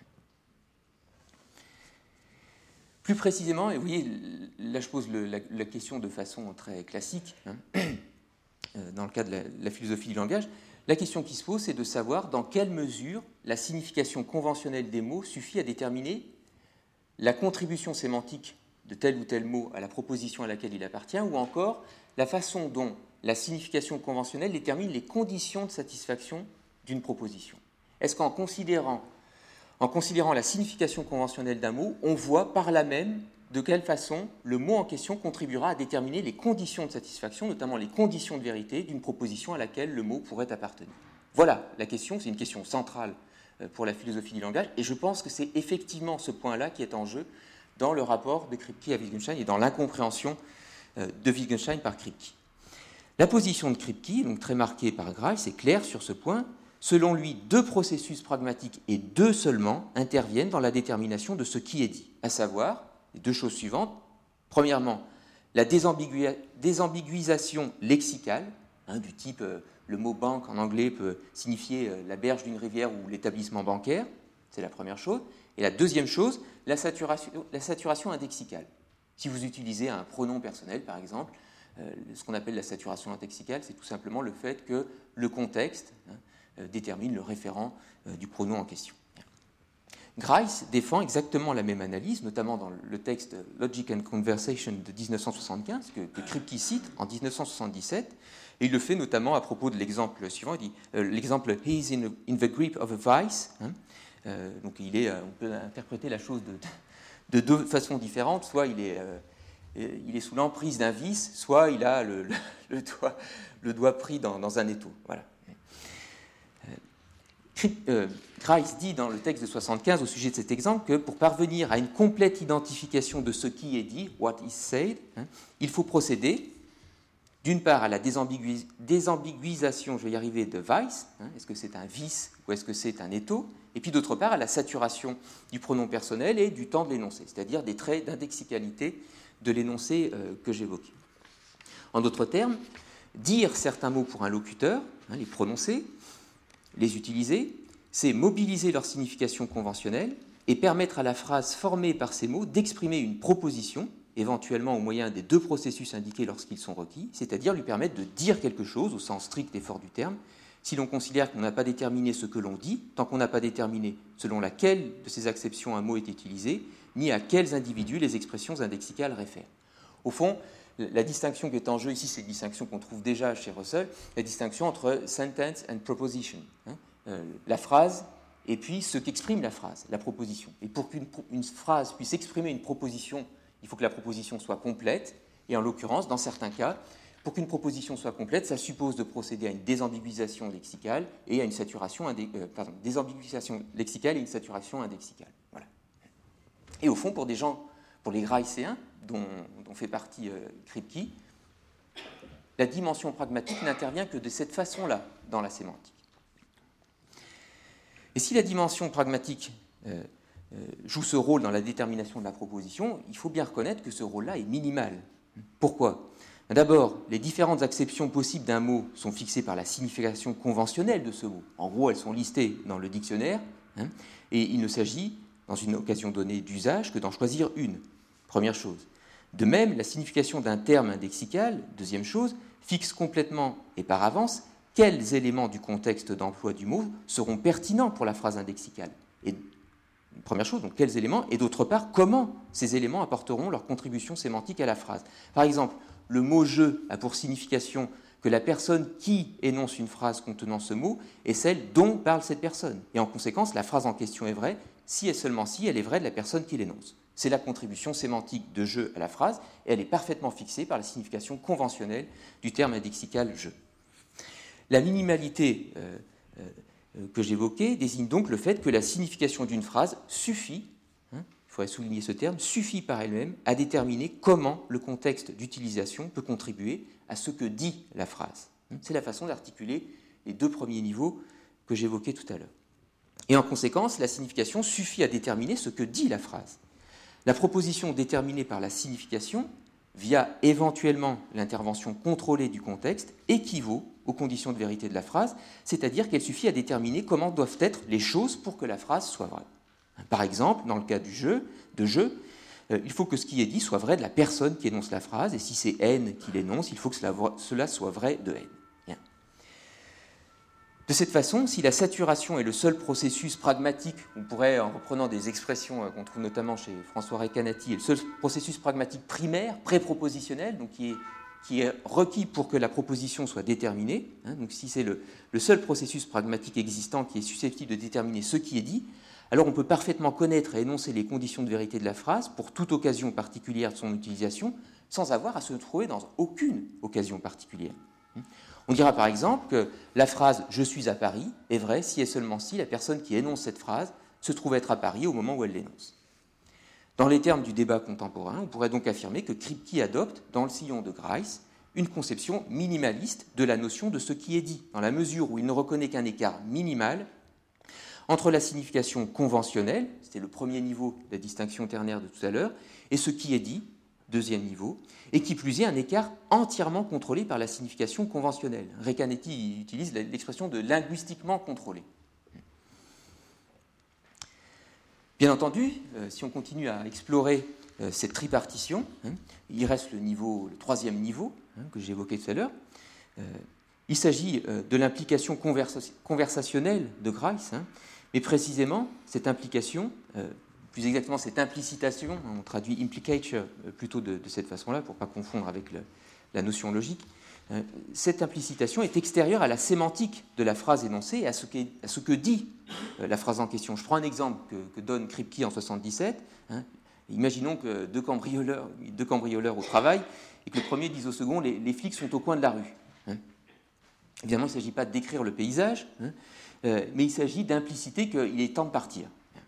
Plus précisément, et vous voyez, là je pose le, la, la question de façon très classique, hein, dans le cas de la, la philosophie du langage, la question qui se pose, c'est de savoir dans quelle mesure la signification conventionnelle des mots suffit à déterminer la contribution sémantique de tel ou tel mot à la proposition à laquelle il appartient, ou encore la façon dont la signification conventionnelle détermine les conditions de satisfaction d'une proposition. Est-ce qu'en considérant, en considérant la signification conventionnelle d'un mot, on voit par là même de quelle façon le mot en question contribuera à déterminer les conditions de satisfaction, notamment les conditions de vérité d'une proposition à laquelle le mot pourrait appartenir. Voilà la question, c'est une question centrale pour la philosophie du langage, et je pense que c'est effectivement ce point-là qui est en jeu dans le rapport de Kripke à Wittgenstein et dans l'incompréhension de Wittgenstein par Kripke. La position de Kripke, donc très marquée par Grice, est claire sur ce point. Selon lui, deux processus pragmatiques et deux seulement interviennent dans la détermination de ce qui est dit, à savoir les deux choses suivantes. Premièrement, la désambigua- désambiguisation lexicale, hein, du type euh, le mot banque en anglais peut signifier euh, la berge d'une rivière ou l'établissement bancaire, c'est la première chose. Et la deuxième chose, la saturation, la saturation indexicale. Si vous utilisez un pronom personnel, par exemple, euh, ce qu'on appelle la saturation indexicale, c'est tout simplement le fait que le contexte hein, euh, détermine le référent euh, du pronom en question. Grice défend exactement la même analyse, notamment dans le texte Logic and Conversation de dix-neuf cent soixante-quinze, que, que Kripke cite en dix-neuf cent soixante-dix-sept, et il le fait notamment à propos de l'exemple suivant. Il dit euh, l'exemple « He is in, in the grip of a vice hein, ». Euh, donc il est, euh, on peut interpréter la chose de, de deux façons différentes. Soit il est, euh, il est sous l'emprise d'un vice, soit il a le, le, le, doigt, le doigt pris dans, dans un étau. Voilà. Euh, Grice dit dans le texte de soixante-quinze au sujet de cet exemple que pour parvenir à une complète identification de ce qui est dit, what is said, hein, il faut procéder d'une part à la désambiguis- désambiguisation, je vais y arriver, de vice, hein, est-ce que c'est un vice ou est-ce que c'est un étau, et puis d'autre part à la saturation du pronom personnel et du temps de l'énoncé, c'est-à-dire des traits d'indexicalité de l'énoncé euh, que j'évoquais. En d'autres termes, dire certains mots pour un locuteur, hein, les prononcer, les utiliser, c'est mobiliser leur signification conventionnelle et permettre à la phrase formée par ces mots d'exprimer une proposition, éventuellement au moyen des deux processus indiqués lorsqu'ils sont requis, c'est-à-dire lui permettre de dire quelque chose au sens strict et fort du terme, si l'on considère qu'on n'a pas déterminé ce que l'on dit, tant qu'on n'a pas déterminé selon laquelle de ces acceptions un mot est utilisé, ni à quels individus les expressions indexicales réfèrent. Au fond, la distinction qui est en jeu ici, c'est une distinction qu'on trouve déjà chez Russell, la distinction entre sentence and proposition, hein, euh, la phrase et puis ce qu'exprime la phrase, la proposition. Et pour qu'une une phrase puisse exprimer une proposition, il faut que la proposition soit complète, et en l'occurrence, dans certains cas, pour qu'une proposition soit complète, ça suppose de procéder à une désambiguisation lexicale et à une saturation, indé- euh, pardon, désambiguisation lexicale et une saturation indexicale. Voilà. Et au fond, pour des gens, pour les Gricéens, dont, dont fait partie euh, Kripke, la dimension pragmatique n'intervient que de cette façon-là dans la sémantique. Et si la dimension pragmatique euh, euh, joue ce rôle dans la détermination de la proposition, il faut bien reconnaître que ce rôle-là est minimal. Pourquoi ? D'abord, les différentes acceptions possibles d'un mot sont fixées par la signification conventionnelle de ce mot. En gros, elles sont listées dans le dictionnaire, hein, et il ne s'agit, dans une occasion donnée d'usage, que d'en choisir une. Première chose. De même, la signification d'un terme indexical, deuxième chose, fixe complètement et par avance quels éléments du contexte d'emploi du mot seront pertinents pour la phrase indexicale. Et, première chose, donc quels éléments, et d'autre part, comment ces éléments apporteront leur contribution sémantique à la phrase. Par exemple, le mot « je » a pour signification que la personne qui énonce une phrase contenant ce mot est celle dont parle cette personne. Et en conséquence, la phrase en question est vraie si et seulement si elle est vraie de la personne qui l'énonce. C'est la contribution sémantique de « je » à la phrase, et elle est parfaitement fixée par la signification conventionnelle du terme indexical « je ». La minimalité euh, euh, que j'évoquais désigne donc le fait que la signification d'une phrase suffit, hein, il faudrait souligner ce terme, suffit par elle-même à déterminer comment le contexte d'utilisation peut contribuer à ce que dit la phrase. C'est la façon d'articuler les deux premiers niveaux que j'évoquais tout à l'heure. Et en conséquence, la signification suffit à déterminer ce que dit la phrase. La proposition déterminée par la signification, via éventuellement l'intervention contrôlée du contexte, équivaut aux conditions de vérité de la phrase, c'est-à-dire qu'elle suffit à déterminer comment doivent être les choses pour que la phrase soit vraie. Par exemple, dans le cas du jeu, de jeu, euh, il faut que ce qui est dit soit vrai de la personne qui énonce la phrase, et si c'est N qui l'énonce, il faut que cela, cela soit vrai de N. Bien. De cette façon, si la saturation est le seul processus pragmatique, on pourrait, en reprenant des expressions qu'on trouve notamment chez François Recanati, est le seul processus pragmatique primaire, pré-propositionnel, donc qui est, qui est requis pour que la proposition soit déterminée, hein, donc si c'est le, le seul processus pragmatique existant qui est susceptible de déterminer ce qui est dit, alors on peut parfaitement connaître et énoncer les conditions de vérité de la phrase pour toute occasion particulière de son utilisation, sans avoir à se trouver dans aucune occasion particulière. On dira par exemple que la phrase « je suis à Paris » est vraie si et seulement si la personne qui énonce cette phrase se trouve être à Paris au moment où elle l'énonce. Dans les termes du débat contemporain, on pourrait donc affirmer que Kripke adopte, dans le sillon de Grice, une conception minimaliste de la notion de ce qui est dit, dans la mesure où il ne reconnaît qu'un écart minimal entre la signification conventionnelle, c'était le premier niveau de la distinction ternaire de tout à l'heure, et ce qui est dit, deuxième niveau, et qui plus est un écart entièrement contrôlé par la signification conventionnelle. Recanati utilise l'expression de linguistiquement contrôlé. Bien entendu, euh, si on continue à explorer euh, cette tripartition, hein, il reste le, niveau, le troisième niveau hein, que j'évoquais tout à l'heure. Euh, il s'agit euh, de l'implication conversa- conversationnelle de Grice, hein, mais précisément cette implication, euh, plus exactement cette implicitation, on traduit implicature plutôt de, de cette façon-là pour ne pas confondre avec le, la notion logique, euh, cette implicitation est extérieure à la sémantique de la phrase énoncée et à ce, à ce que dit euh, la phrase en question. Je prends un exemple que, que donne Kripke en soixante-dix-sept. Hein. Imaginons que deux cambrioleurs, deux cambrioleurs au travail et que le premier dise au second « les, les flics sont au coin de la rue hein. ». Évidemment, il ne s'agit pas de décrire le paysage, hein, euh, mais il s'agit d'impliciter qu'il est temps de partir.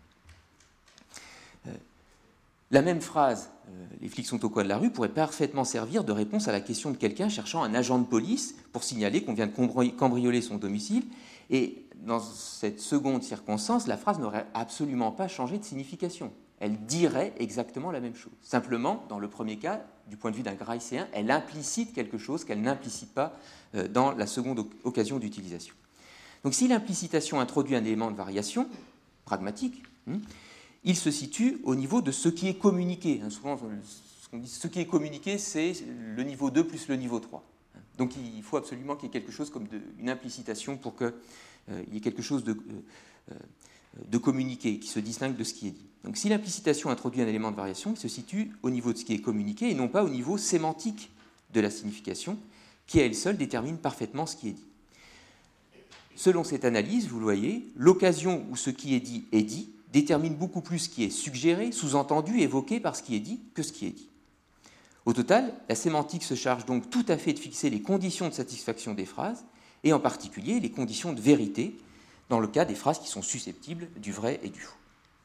Euh, la même phrase, euh, les flics sont au coin de la rue, pourrait parfaitement servir de réponse à la question de quelqu'un cherchant un agent de police pour signaler qu'on vient de cambrioler son domicile. Et dans cette seconde circonstance, la phrase n'aurait absolument pas changé de signification. Elle dirait exactement la même chose. Simplement, dans le premier cas, du point de vue d'un graïcéen, elle implicite quelque chose qu'elle n'implicite pas euh, dans la seconde occasion d'utilisation. Donc si l'implicitation introduit un élément de variation pragmatique, hein, il se situe au niveau de ce qui est communiqué. Hein, souvent, ce qu'on dit, ce qui est communiqué, c'est le niveau deux plus le niveau trois. Donc il faut absolument qu'il y ait quelque chose comme de, une implicitation pour qu'il euh, y ait quelque chose de, euh, de communiqué qui se distingue de ce qui est dit. Donc si l'implicitation introduit un élément de variation, il se situe au niveau de ce qui est communiqué et non pas au niveau sémantique de la signification, qui à elle seule détermine parfaitement ce qui est dit. Selon cette analyse, vous le voyez, l'occasion où ce qui est dit est dit détermine beaucoup plus ce qui est suggéré, sous-entendu, évoqué par ce qui est dit que ce qui est dit. Au total, la sémantique se charge donc tout à fait de fixer les conditions de satisfaction des phrases, et en particulier les conditions de vérité, dans le cas des phrases qui sont susceptibles du vrai et du faux.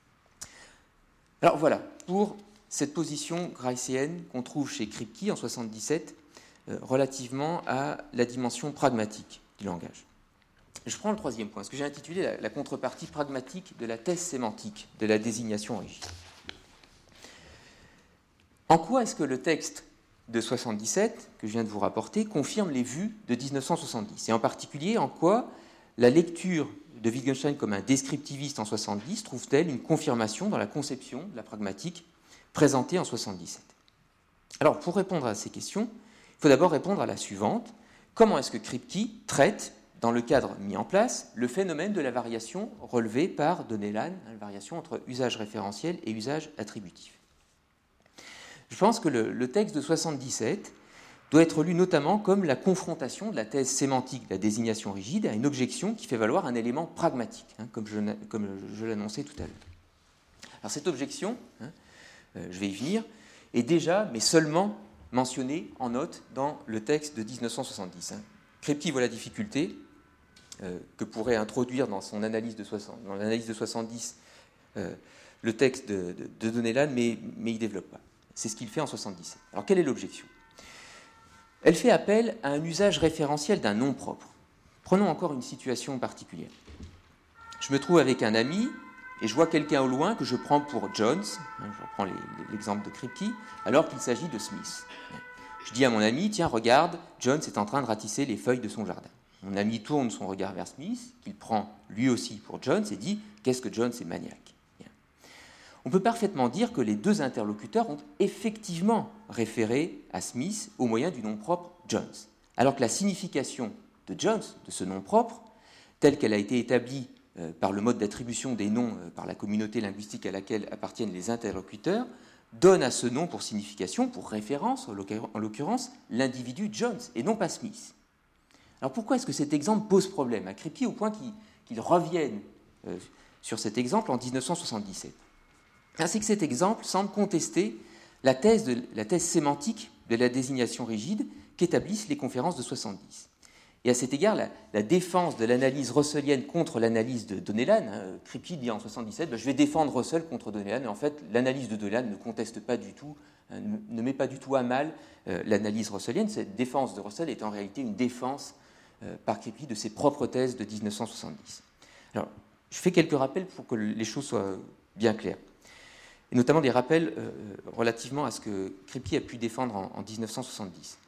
Alors voilà, pour cette position graïcéenne qu'on trouve chez Kripke en soixante-dix-sept, euh, relativement à la dimension pragmatique du langage. Je prends le troisième point, ce que j'ai intitulé la, la contrepartie pragmatique de la thèse sémantique de la désignation rigide. En quoi est-ce que le texte de soixante-dix-sept, que je viens de vous rapporter, confirme les vues de mille neuf cent soixante-dix? Et en particulier, en quoi la lecture de Wittgenstein comme un descriptiviste en soixante-dix trouve-t-elle une confirmation dans la conception de la pragmatique présentée en soixante-dix-sept? Alors, pour répondre à ces questions, il faut d'abord répondre à la suivante. Comment est-ce que Kripke traite, dans le cadre mis en place, le phénomène de la variation relevée par Donnellan, la variation entre usage référentiel et usage attributif? Je pense que le, le texte de soixante-dix-sept doit être lu notamment comme la confrontation de la thèse sémantique de la désignation rigide à une objection qui fait valoir un élément pragmatique, hein, comme je, comme je l'annonçais tout à l'heure. Alors cette objection, hein, euh, je vais y venir, est déjà, mais seulement, mentionnée en note dans le texte de mille neuf cent soixante-dix. Hein. Kripke voit la difficulté euh, que pourrait introduire dans son analyse de, soixante, dans l'analyse de soixante-dix euh, le texte de, de, de Donnellan, mais, mais il ne développe pas. C'est ce qu'il fait en soixante-dix-sept. Alors, quelle est l'objection? Elle fait appel à un usage référentiel d'un nom propre. Prenons encore une situation particulière. Je me trouve avec un ami et je vois quelqu'un au loin que je prends pour Jones, je reprends l'exemple de Kripke, alors qu'il s'agit de Smith. Je dis à mon ami, tiens, regarde, Jones est en train de ratisser les feuilles de son jardin. Mon ami tourne son regard vers Smith, qu'il prend lui aussi pour Jones, et dit, qu'est-ce que Jones est maniaque? On peut parfaitement dire que les deux interlocuteurs ont effectivement référé à Smith au moyen du nom propre Jones, alors que la signification de Jones, de ce nom propre, telle qu'elle a été établie euh, par le mode d'attribution des noms euh, par la communauté linguistique à laquelle appartiennent les interlocuteurs, donne à ce nom pour signification, pour référence, en l'occurrence, l'individu Jones et non pas Smith. Alors pourquoi est-ce que cet exemple pose problème à Kripke au point qu'il, qu'il revienne euh, sur cet exemple en dix-neuf cent soixante-dix-sept? C'est que cet exemple semble contester la thèse, de, la thèse sémantique de la désignation rigide qu'établissent les conférences de soixante-dix. Et à cet égard, la, la défense de l'analyse russellienne contre l'analyse de Donnellan, hein, Kripke dit en soixante-dix-sept, ben, je vais défendre Russell contre Donnellan, et en fait, l'analyse de Donnellan ne conteste pas du tout, hein, ne, ne met pas du tout à mal euh, l'analyse russellienne. Cette défense de Russell est en réalité une défense euh, par Kripke de ses propres thèses de dix-neuf cent soixante-dix. Alors, je fais quelques rappels pour que les choses soient bien claires, et notamment des rappels euh, relativement à ce que Kripke a pu défendre en, en dix-neuf cent soixante-dix.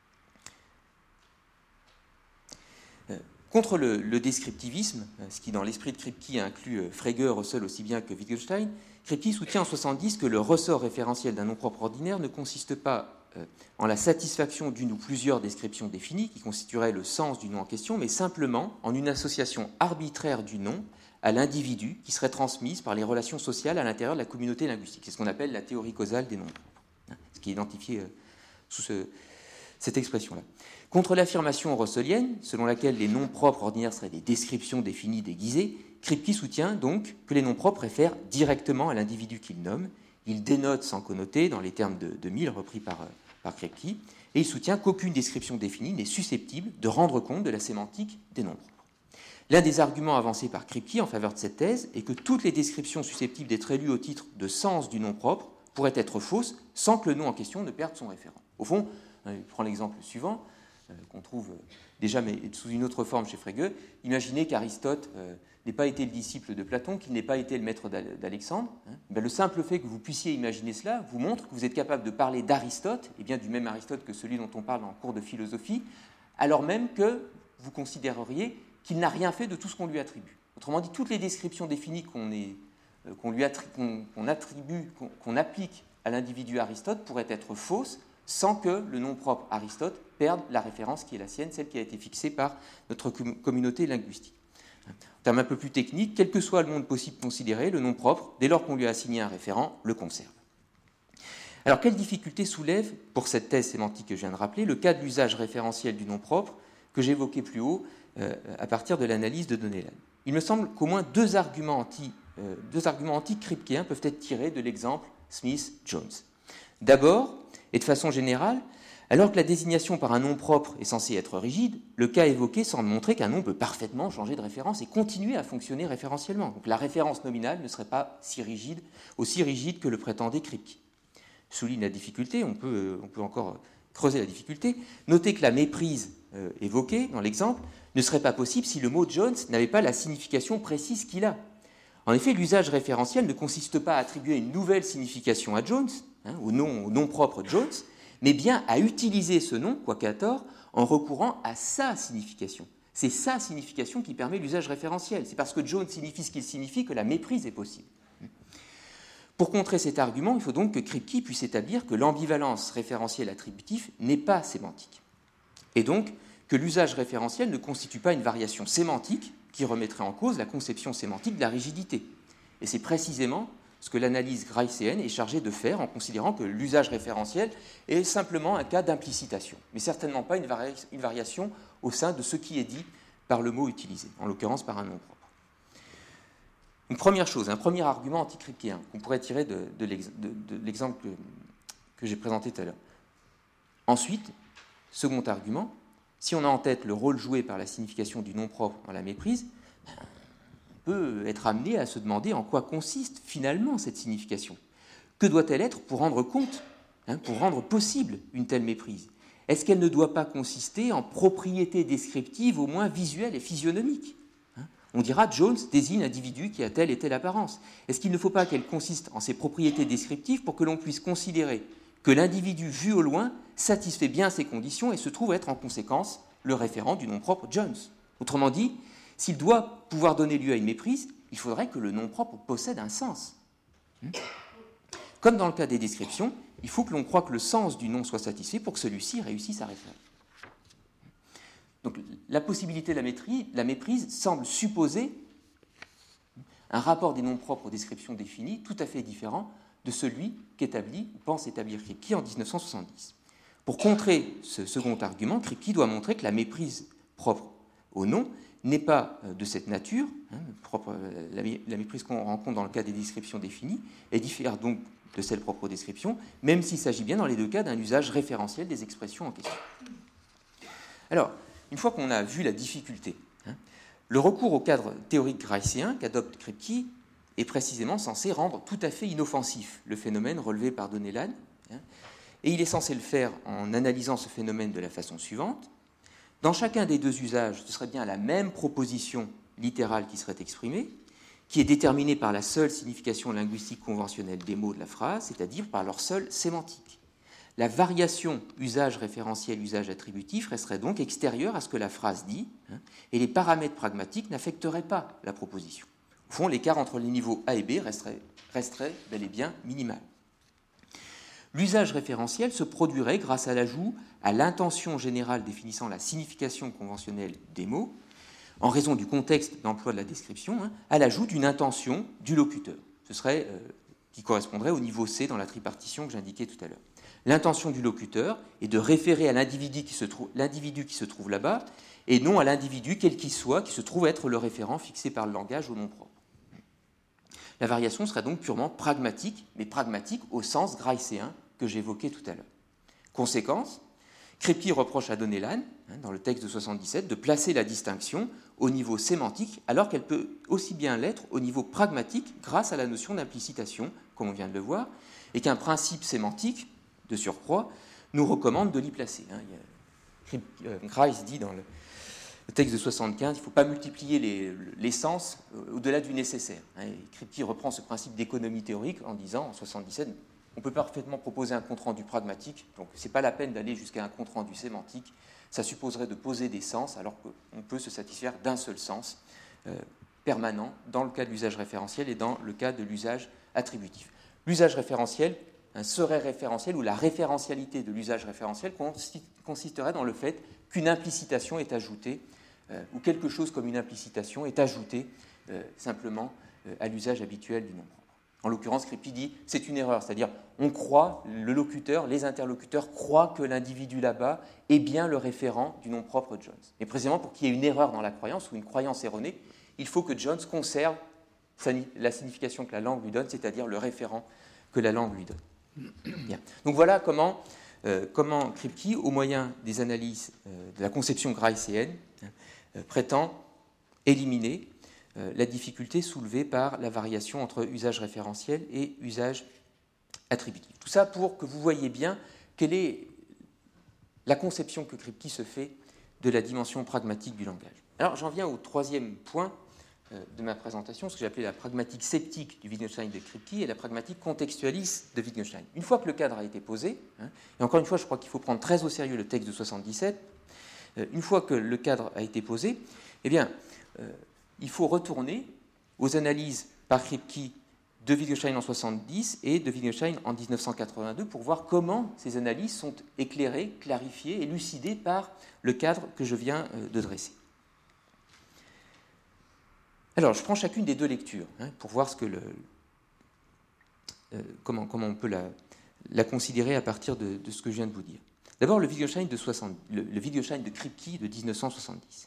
Euh, contre le, le descriptivisme, ce qui dans l'esprit de Kripke inclut euh, Frege, Russell aussi bien que Wittgenstein, Kripke soutient en soixante-dix que le ressort référentiel d'un nom propre ordinaire ne consiste pas euh, en la satisfaction d'une ou plusieurs descriptions définies, qui constitueraient le sens du nom en question, mais simplement en une association arbitraire du nom à l'individu qui serait transmise par les relations sociales à l'intérieur de la communauté linguistique. C'est ce qu'on appelle la théorie causale des noms propres, ce qui est identifié euh, sous ce, cette expression-là. Contre l'affirmation russellienne, selon laquelle les noms propres ordinaires seraient des descriptions définies déguisées, Kripke soutient donc que les noms propres réfèrent directement à l'individu qu'il nomme. Il dénote sans connoter, dans les termes de, de Mill, repris par, par Kripke, et il soutient qu'aucune description définie n'est susceptible de rendre compte de la sémantique des noms propres. L'un des arguments avancés par Kripke en faveur de cette thèse est que toutes les descriptions susceptibles d'être élues au titre de sens du nom propre pourraient être fausses sans que le nom en question ne perde son référent. Au fond, je prends l'exemple suivant, euh, qu'on trouve déjà mais sous une autre forme chez Frege. Imaginez qu'Aristote euh, n'ait pas été le disciple de Platon, qu'il n'ait pas été le maître d'Alexandre. Hein. Ben, le simple fait que vous puissiez imaginer cela vous montre que vous êtes capable de parler d'Aristote, et bien du même Aristote que celui dont on parle en cours de philosophie, alors même que vous considéreriez qu'il n'a rien fait de tout ce qu'on lui attribue. Autrement dit, toutes les descriptions définies qu'on, est, euh, qu'on lui attri- qu'on, qu'on attribue, qu'on, qu'on applique à l'individu Aristote pourraient être fausses sans que le nom propre Aristote perde la référence qui est la sienne, celle qui a été fixée par notre com- communauté linguistique. En termes un peu plus techniques, quel que soit le monde possible considéré, le nom propre, dès lors qu'on lui a assigné un référent, le conserve. Alors, quelle difficulté soulève, pour cette thèse sémantique que je viens de rappeler, le cas de l'usage référentiel du nom propre que j'évoquais plus haut, Euh, à partir de l'analyse de Donnellan? Il me semble qu'au moins deux arguments anti, euh, deux arguments anti-kripkéens peuvent être tirés de l'exemple Smith-Jones. D'abord, et de façon générale, alors que la désignation par un nom propre est censée être rigide, le cas évoqué semble montrer qu'un nom peut parfaitement changer de référence et continuer à fonctionner référentiellement. Donc la référence nominale ne serait pas si rigide, aussi rigide que le prétendait Kripke. Souligne la difficulté, on peut, on peut encore creuser la difficulté. Notez que la méprise euh, évoquée dans l'exemple ne serait pas possible si le mot Jones n'avait pas la signification précise qu'il a. En effet, l'usage référentiel ne consiste pas à attribuer une nouvelle signification à Jones, hein, au, nom, au nom propre Jones, mais bien à utiliser ce nom, quaquator, en recourant à sa signification. C'est sa signification qui permet l'usage référentiel. C'est parce que Jones signifie ce qu'il signifie que la méprise est possible. Pour contrer cet argument, il faut donc que Kripke puisse établir que l'ambivalence référentielle-attributif n'est pas sémantique. Et donc que l'usage référentiel ne constitue pas une variation sémantique qui remettrait en cause la conception sémantique de la rigidité. Et c'est précisément ce que l'analyse graïcéenne est chargée de faire en considérant que l'usage référentiel est simplement un cas d'implicitation, mais certainement pas une, vari- une variation au sein de ce qui est dit par le mot utilisé, en l'occurrence par un nom propre. Une première chose, un premier argument anti-kripkéen qu'on pourrait tirer de, de, l'ex, de, de l'exemple que, que j'ai présenté tout à l'heure. Ensuite, second argument, si on a en tête le rôle joué par la signification du nom propre dans la méprise, on peut être amené à se demander en quoi consiste finalement cette signification. Que doit-elle être pour rendre compte, hein, pour rendre possible une telle méprise? Est-ce qu'elle ne doit pas consister en propriétés descriptives au moins visuelles et physionomiques? On dira Jones désigne un individu qui a telle et telle apparence. Est-ce qu'il ne faut pas qu'elle consiste en ses propriétés descriptives pour que l'on puisse considérer que l'individu vu au loin satisfait bien ces conditions et se trouve être en conséquence le référent du nom propre Jones? Autrement dit, s'il doit pouvoir donner lieu à une méprise, il faudrait que le nom propre possède un sens. Comme dans le cas des descriptions, il faut que l'on croie que le sens du nom soit satisfait pour que celui-ci réussisse à référer. Donc la possibilité de la méprise, la méprise semble supposer un rapport des noms propres aux descriptions définies tout à fait différent de celui qu'établit ou pense établir Kripke en dix-neuf cent soixante-dix. Pour contrer ce second argument, Kripke doit montrer que la méprise propre au nom n'est pas de cette nature, hein, propre, la, la méprise qu'on rencontre dans le cas des descriptions définies, et diffère donc de celle propre aux descriptions, même s'il s'agit bien dans les deux cas d'un usage référentiel des expressions en question. Alors, une fois qu'on a vu la difficulté, hein, le recours au cadre théorique graïcéen qu'adopte Kripke est précisément censé rendre tout à fait inoffensif le phénomène relevé par Donnellan, hein, et il est censé le faire en analysant ce phénomène de la façon suivante. Dans chacun des deux usages, ce serait bien la même proposition littérale qui serait exprimée, qui est déterminée par la seule signification linguistique conventionnelle des mots de la phrase, c'est-à-dire par leur seule sémantique. La variation usage référentiel, usage attributif resterait donc extérieure à ce que la phrase dit, hein, et les paramètres pragmatiques n'affecteraient pas la proposition. Au fond, l'écart entre les niveaux A et B resterait, resterait bel et bien minimal. L'usage référentiel se produirait grâce à l'ajout à l'intention générale définissant la signification conventionnelle des mots, en raison du contexte d'emploi de la description, hein, à l'ajout d'une intention du locuteur. Ce serait euh, qui correspondrait au niveau C dans la tripartition que j'indiquais tout à l'heure. L'intention du locuteur est de référer à l'individu qui se trouve, l'individu qui se trouve là-bas, et non à l'individu, quel qu'il soit, qui se trouve être le référent fixé par le langage au nom propre. La variation serait donc purement pragmatique, mais pragmatique au sens graïcéen que j'évoquais tout à l'heure. Conséquence, Kripke reproche à Donnellan, hein, dans le texte de soixante-dix-sept, de placer la distinction au niveau sémantique, alors qu'elle peut aussi bien l'être au niveau pragmatique grâce à la notion d'implicitation, comme on vient de le voir, et qu'un principe sémantique, de surcroît, nous recommande de l'y placer. Hein. Il y a, euh, Grice dit dans le, le texte de soixante-quinze, il ne faut pas multiplier les, les sens au-delà du nécessaire. Hein. Kripke reprend ce principe d'économie théorique en disant, en soixante-dix-sept, on peut parfaitement proposer un compte-rendu pragmatique, donc ce n'est pas la peine d'aller jusqu'à un compte-rendu sémantique, ça supposerait de poser des sens, alors qu'on peut se satisfaire d'un seul sens euh, permanent dans le cas de l'usage référentiel et dans le cas de l'usage attributif. L'usage référentiel hein, serait référentiel, ou la référentialité de l'usage référentiel consisterait dans le fait qu'une implicitation est ajoutée, euh, ou quelque chose comme une implicitation est ajoutée euh, simplement euh, à l'usage habituel du nom propre. En l'occurrence, Kripke dit c'est une erreur, c'est-à-dire on croit, le locuteur, les interlocuteurs croient que l'individu là-bas est bien le référent du nom propre Jones. Et précisément pour qu'il y ait une erreur dans la croyance ou une croyance erronée, il faut que Jones conserve la signification que la langue lui donne, c'est-à-dire le référent que la langue lui donne. Bien. Donc voilà comment, euh, comment Kripke, au moyen des analyses euh, de la conception graïcéenne, euh, prétend éliminer Euh, la difficulté soulevée par la variation entre usage référentiel et usage attributif. Tout ça pour que vous voyez bien quelle est la conception que Kripke se fait de la dimension pragmatique du langage. Alors j'en viens au troisième point de ma présentation, ce que j'ai appelé la pragmatique sceptique du Wittgenstein de Kripke et la pragmatique contextualiste de Wittgenstein. Une fois que le cadre a été posé, hein, et encore une fois, je crois qu'il faut prendre très au sérieux le texte de soixante-dix-sept, euh, une fois que le cadre a été posé, eh bien, euh, il faut retourner aux analyses par Kripke de Wittgenstein en soixante-dix et de Wittgenstein en dix-neuf cent quatre-vingt-deux pour voir comment ces analyses sont éclairées, clarifiées, élucidées par le cadre que je viens euh, de dresser. Alors, je prends chacune des deux lectures hein, pour voir ce que le, euh, comment, comment on peut la, la considérer à partir de, de ce que je viens de vous dire. D'abord, le Wittgenstein de, soixante, le, le Wittgenstein de Kripke de dix-neuf cent soixante-dix.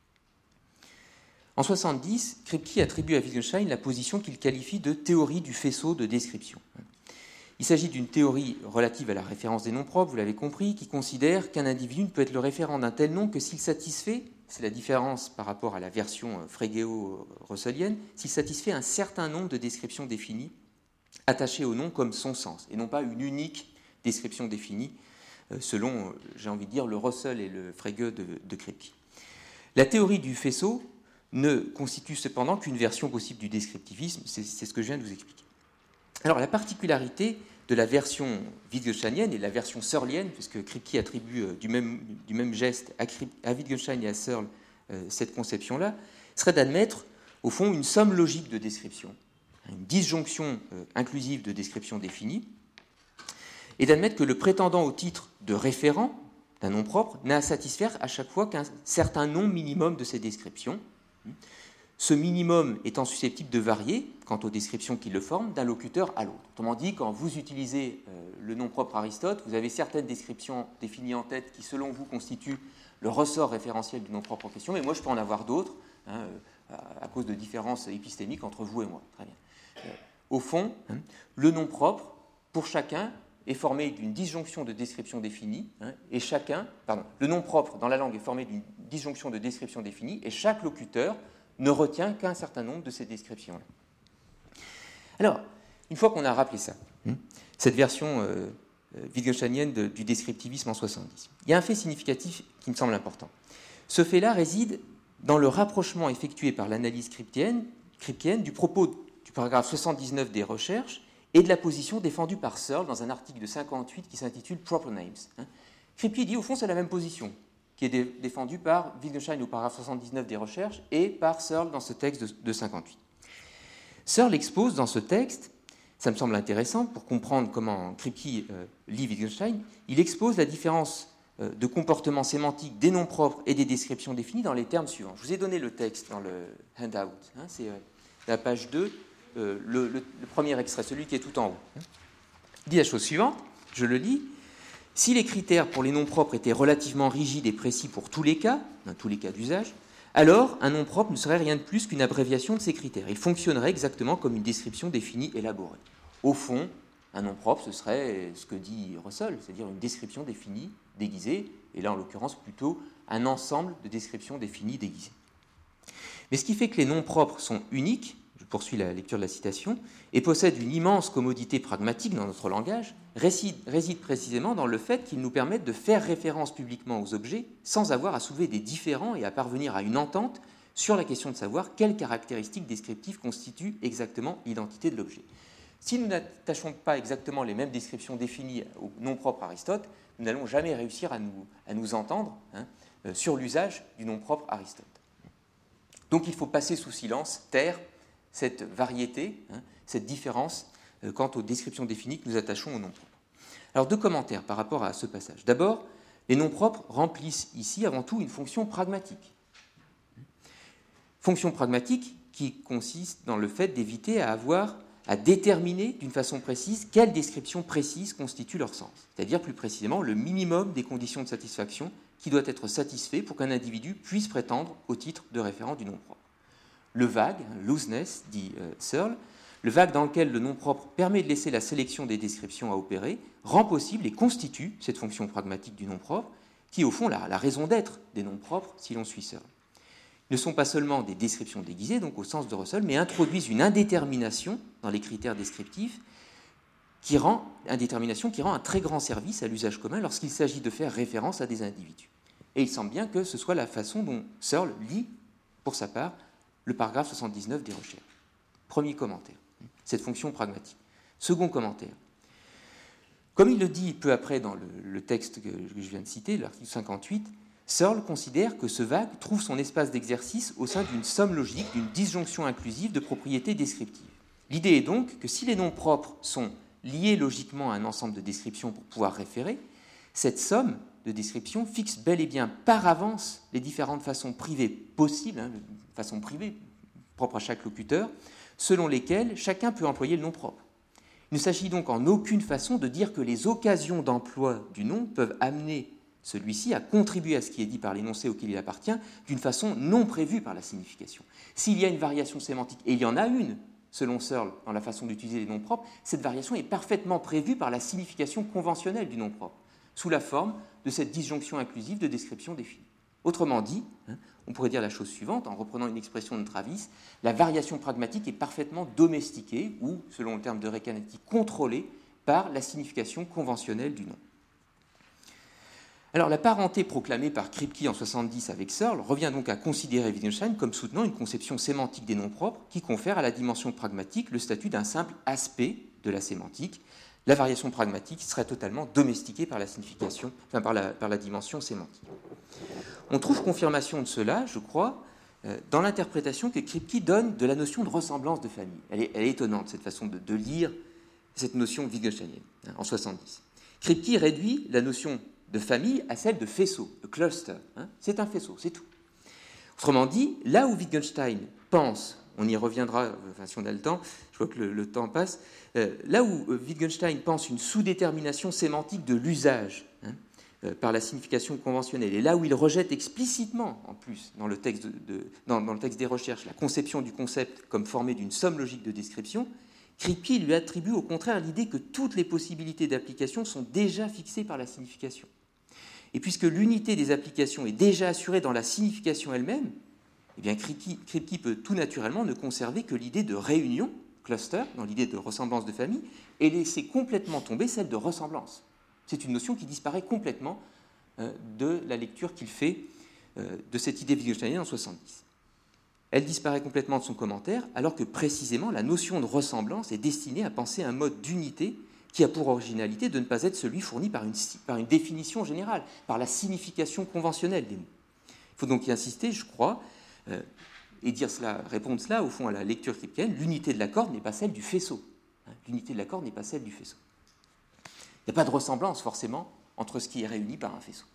En soixante-dix, Kripke attribue à Wittgenstein la position qu'il qualifie de théorie du faisceau de description. Il s'agit d'une théorie relative à la référence des noms propres, vous l'avez compris, qui considère qu'un individu ne peut être le référent d'un tel nom que s'il satisfait, c'est la différence par rapport à la version frégéo-russellienne, s'il satisfait un certain nombre de descriptions définies attachées au nom comme son sens, et non pas une unique description définie selon, j'ai envie de dire, le Russell et le Frege de, de Kripke. La théorie du faisceau ne constitue cependant qu'une version possible du descriptivisme, c'est, c'est ce que je viens de vous expliquer. Alors la particularité de la version wittgensteinienne et la version searlienne, puisque Kripke attribue euh, du, même, du même geste à, Krip, à Wittgenstein et à Searle euh, cette conception-là, serait d'admettre, au fond, une somme logique de description, une disjonction euh, inclusive de description définie, et d'admettre que le prétendant au titre de référent d'un nom propre n'a à satisfaire à chaque fois qu'un certain nombre minimum de ces descriptions, ce minimum étant susceptible de varier quant aux descriptions qui le forment d'un locuteur à l'autre. Autrement dit, quand vous utilisez euh, le nom propre Aristote, vous avez certaines descriptions définies en tête qui, selon vous, constituent le ressort référentiel du nom propre en question, mais moi, je peux en avoir d'autres, hein, à, à cause de différences épistémiques entre vous et moi. Très bien. Euh, au fond, hein, le nom propre, pour chacun, est formé d'une disjonction de descriptions définies, hein, et chacun, pardon, le nom propre dans la langue est formé d'une disjonction de descriptions définies, et chaque locuteur ne retient qu'un certain nombre de ces descriptions-là. Alors, une fois qu'on a rappelé ça, hein, cette version euh, wittgensteinienne de, du descriptivisme en soixante-dix, il y a un fait significatif qui me semble important. Ce fait-là réside dans le rapprochement effectué par l'analyse kripkienne, kripkienne du propos du paragraphe soixante-dix-neuf des recherches et de la position défendue par Searle dans un article de cinquante-huit qui s'intitule « Proper Names ». Kripke dit, au fond, c'est la même position qui est dé- défendue par Wittgenstein au paragraphe soixante-dix-neuf des recherches et par Searle dans ce texte de, de cinquante-huit. Searle expose dans ce texte, ça me semble intéressant pour comprendre comment Kripke euh, lit Wittgenstein, il expose la différence euh, de comportement sémantique des noms propres et des descriptions définies dans les termes suivants. Je vous ai donné le texte dans le handout, hein, c'est euh, la page deux, Euh, le, le, le premier extrait, celui qui est tout en haut. Il dit la chose suivante, je le lis. Si les critères pour les noms propres étaient relativement rigides et précis pour tous les cas, dans tous les cas d'usage, alors un nom propre ne serait rien de plus qu'une abréviation de ces critères. Il fonctionnerait exactement comme une description définie élaborée. Au fond, un nom propre, ce serait ce que dit Russell, c'est-à-dire une description définie déguisée, et là en l'occurrence plutôt un ensemble de descriptions définies déguisées. Mais ce qui fait que les noms propres sont uniques, je poursuis la lecture de la citation, et possède une immense commodité pragmatique dans notre langage, réside, réside précisément dans le fait qu'ils nous permettent de faire référence publiquement aux objets sans avoir à soulever des différends et à parvenir à une entente sur la question de savoir quelles caractéristiques descriptives constituent exactement l'identité de l'objet. Si nous n'attachons pas exactement les mêmes descriptions définies au nom propre Aristote, nous n'allons jamais réussir à nous, à nous entendre hein, sur l'usage du nom propre Aristote. Donc il faut passer sous silence, taire cette variété, hein, cette différence euh, quant aux descriptions définies que nous attachons aux noms propres. Alors, deux commentaires par rapport à ce passage. D'abord, les noms propres remplissent ici avant tout une fonction pragmatique. Fonction pragmatique qui consiste dans le fait d'éviter à avoir à déterminer d'une façon précise quelles descriptions précises constituent leur sens, c'est-à-dire plus précisément le minimum des conditions de satisfaction qui doit être satisfait pour qu'un individu puisse prétendre au titre de référent du nom propre. Le vague, looseness, dit euh, Searle, le vague dans lequel le nom propre permet de laisser la sélection des descriptions à opérer, rend possible et constitue cette fonction pragmatique du nom propre, qui est au fond la, la raison d'être des noms propres si l'on suit Searle. Ils ne sont pas seulement des descriptions déguisées, donc au sens de Russell, mais introduisent une indétermination dans les critères descriptifs, qui rend, indétermination qui rend un très grand service à l'usage commun lorsqu'il s'agit de faire référence à des individus. Et il semble bien que ce soit la façon dont Searle lit, pour sa part, le paragraphe soixante-dix-neuf des recherches. Premier commentaire, cette fonction pragmatique. Second commentaire. Comme il le dit peu après dans le, le texte que, que je viens de citer, l'article cinquante-huit, Searle considère que ce vague trouve son espace d'exercice au sein d'une somme logique, d'une disjonction inclusive de propriétés descriptives. L'idée est donc que si les noms propres sont liés logiquement à un ensemble de descriptions pour pouvoir référer, cette somme de descriptions fixe bel et bien par avance les différentes façons privées possibles, hein, façons privées propres à chaque locuteur, selon lesquelles chacun peut employer le nom propre. Il ne s'agit donc en aucune façon de dire que les occasions d'emploi du nom peuvent amener celui-ci à contribuer à ce qui est dit par l'énoncé auquel il appartient d'une façon non prévue par la signification. S'il y a une variation sémantique, et il y en a une, selon Searle, dans la façon d'utiliser les noms propres, cette variation est parfaitement prévue par la signification conventionnelle du nom propre, sous la forme de cette disjonction inclusive de description définie. Autrement dit, hein, on pourrait dire la chose suivante, en reprenant une expression de Travis, la variation pragmatique est parfaitement domestiquée, ou, selon le terme de Recanetti, contrôlée par la signification conventionnelle du nom. Alors, la parenté proclamée par Kripke en soixante-dix avec Searle revient donc à considérer Wittgenstein comme soutenant une conception sémantique des noms propres qui confère à la dimension pragmatique le statut d'un simple aspect de la sémantique. La variation pragmatique serait totalement domestiquée par la signification, enfin par la, par la dimension sémantique. On trouve confirmation de cela, je crois, dans l'interprétation que Kripke donne de la notion de ressemblance de famille. Elle est, elle est étonnante, cette façon de, de lire cette notion wittgensteinienne, hein, en soixante-dix. Kripke réduit la notion de famille à celle de faisceau, de cluster. Hein, c'est un faisceau, c'est tout. Autrement dit, là où Wittgenstein pense, on y reviendra, enfin, si on a le temps, je vois que le, le temps passe, euh, là où Wittgenstein pense une sous-détermination sémantique de l'usage, hein, euh, par la signification conventionnelle, et là où il rejette explicitement, en plus, dans le texte, de, de, dans, dans le texte des recherches, la conception du concept comme formée d'une somme logique de description, Kripke lui attribue au contraire l'idée que toutes les possibilités d'application sont déjà fixées par la signification. Et puisque l'unité des applications est déjà assurée dans la signification elle-même, eh bien Kripke, Kripke peut tout naturellement ne conserver que l'idée de réunion, cluster, dans l'idée de ressemblance de famille, et laisser complètement tomber celle de ressemblance. C'est une notion qui disparaît complètement euh, de la lecture qu'il fait euh, de cette idée wittgensteinienne en soixante-dix. Elle disparaît complètement de son commentaire, alors que précisément la notion de ressemblance est destinée à penser un mode d'unité qui a pour originalité de ne pas être celui fourni par une, par une définition générale, par la signification conventionnelle des mots. Il faut donc y insister, je crois, euh, et dire cela, répondre cela, au fond, à la lecture kripkienne, l'unité de la corde n'est pas celle du faisceau. Hein, l'unité de la corde n'est pas celle du faisceau. Il n'y a pas de ressemblance, forcément, entre ce qui est réuni par un faisceau.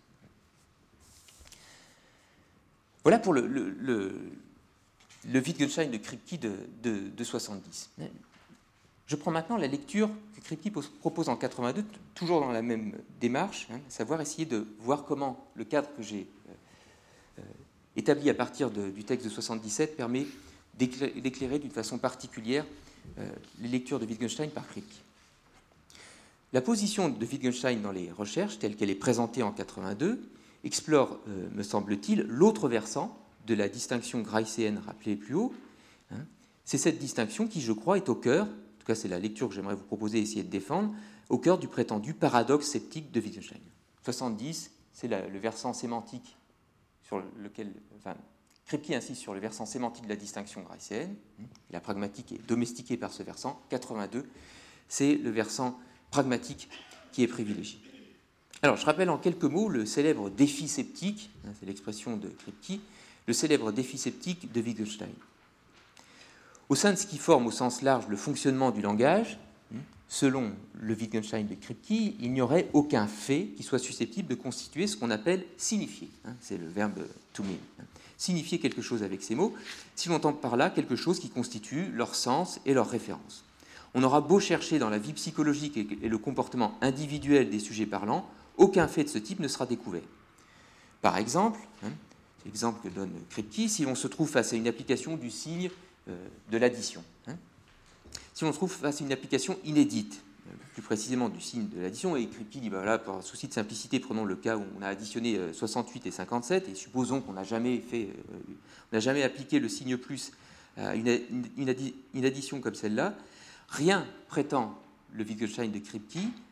Voilà pour le, le, le, le Wittgenstein de Kripke de, de, de soixante-dix. Je prends maintenant la lecture que Kripke propose en quatre-vingt-deux, toujours dans la même démarche, hein, à savoir essayer de voir comment le cadre que j'ai euh, établi à partir de, du texte de soixante-dix-sept permet d'éclairer, d'éclairer d'une façon particulière euh, les lectures de Wittgenstein par Kripke. La position de Wittgenstein dans les recherches, telle qu'elle est présentée en quatre-vingt-deux, explore, euh, me semble-t-il, l'autre versant de la distinction graécéenne rappelée plus haut. Hein. C'est cette distinction qui, je crois, est au cœur, en tout cas c'est la lecture que j'aimerais vous proposer et essayer de défendre, au cœur du prétendu paradoxe sceptique de Wittgenstein. soixante-dix, c'est la, le versant sémantique sur lequel, enfin, Kripke insiste sur le versant sémantique de la distinction graécéenne. La pragmatique est domestiquée par ce versant. quatre-vingt-deux, c'est le versant pragmatique qui est privilégié. Alors, je rappelle en quelques mots le célèbre défi sceptique, hein, c'est l'expression de Kripke, le célèbre défi sceptique de Wittgenstein. Au sein de ce qui forme au sens large le fonctionnement du langage, selon le Wittgenstein de Kripke, il n'y aurait aucun fait qui soit susceptible de constituer ce qu'on appelle signifier. Hein, c'est le verbe to mean. Hein, signifier quelque chose avec ces mots, si l'on entend par là quelque chose qui constitue leur sens et leur référence. On aura beau chercher dans la vie psychologique et le comportement individuel des sujets parlants, aucun fait de ce type ne sera découvert. Par exemple, hein, c'est l'exemple que donne Kripke, si l'on se trouve face à une application du signe euh, de l'addition, hein, si l'on se trouve face à une application inédite, euh, plus précisément du signe de l'addition, et Kripke dit, ben voilà, par souci de simplicité, prenons le cas où on a additionné euh, soixante-huit et cinquante-sept, et supposons qu'on n'a jamais, fait, euh, on n'a jamais appliqué le signe plus à une, une, une addition comme celle-là. Rien prétend le Wittgenstein de Kripke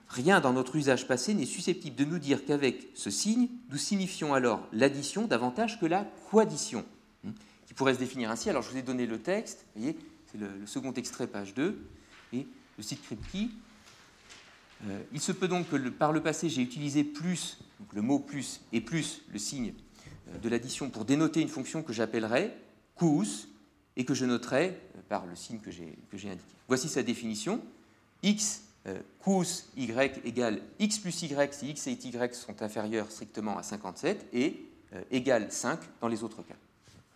rien dans notre usage passé n'est susceptible de nous dire qu'avec ce signe, nous signifions alors l'addition davantage que la coaddition, qui pourrait se définir ainsi. Alors je vous ai donné le texte, vous voyez, c'est le, le second extrait, page deux, et le site Kripke. Euh, il se peut donc que le, par le passé, j'ai utilisé plus, donc le mot plus, et plus le signe euh, de l'addition pour dénoter une fonction que j'appellerais cous, et que je noterai euh, par le signe que j'ai, que j'ai indiqué. Voici sa définition. X euh, cous y égale x plus y si x et y sont inférieurs strictement à cinquante-sept et euh, égale cinq dans les autres cas.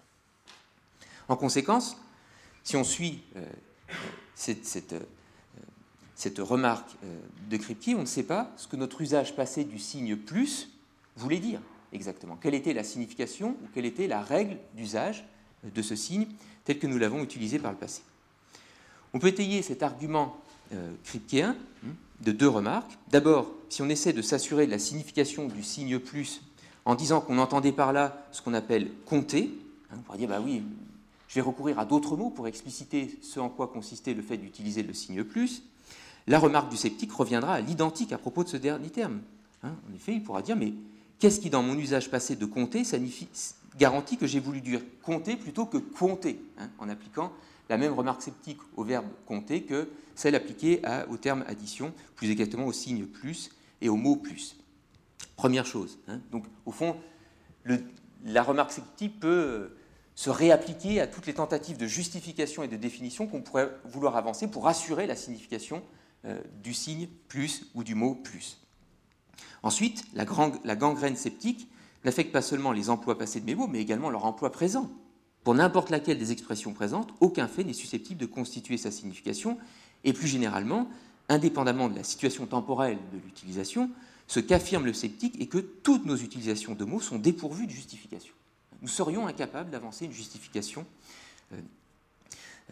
En conséquence, si on suit euh, cette, cette, euh, cette remarque euh, de Kripke, on ne sait pas ce que notre usage passé du signe plus voulait dire exactement. Quelle était la signification ou quelle était la règle d'usage de ce signe tel que nous l'avons utilisé par le passé. On peut étayer cet argument euh, kripkéen de deux remarques. D'abord, si on essaie de s'assurer de la signification du signe plus en disant qu'on entendait par là ce qu'on appelle compter, hein, on pourrait dire, bah oui, je vais recourir à d'autres mots pour expliciter ce en quoi consistait le fait d'utiliser le signe plus. La remarque du sceptique reviendra à l'identique à propos de ce dernier terme. Hein, en effet, il pourra dire, mais qu'est-ce qui, dans mon usage passé de compter, signifie, garantit que j'ai voulu dire compter plutôt que compter, hein, en appliquant la même remarque sceptique au verbe compter que celle appliquée à, au terme addition, plus exactement au signe plus et au mot plus. Première chose. Hein, donc, au fond, le, la remarque sceptique peut se réappliquer à toutes les tentatives de justification et de définition qu'on pourrait vouloir avancer pour assurer la signification euh, du signe plus ou du mot plus. Ensuite, la, grand, la gangrène sceptique n'affecte pas seulement les emplois passés de mes mots, mais également leur emploi présent. Pour n'importe laquelle des expressions présentes, aucun fait n'est susceptible de constituer sa signification, et plus généralement, indépendamment de la situation temporelle de l'utilisation, ce qu'affirme le sceptique est que toutes nos utilisations de mots sont dépourvues de justification. Nous serions incapables d'avancer une justification euh, euh,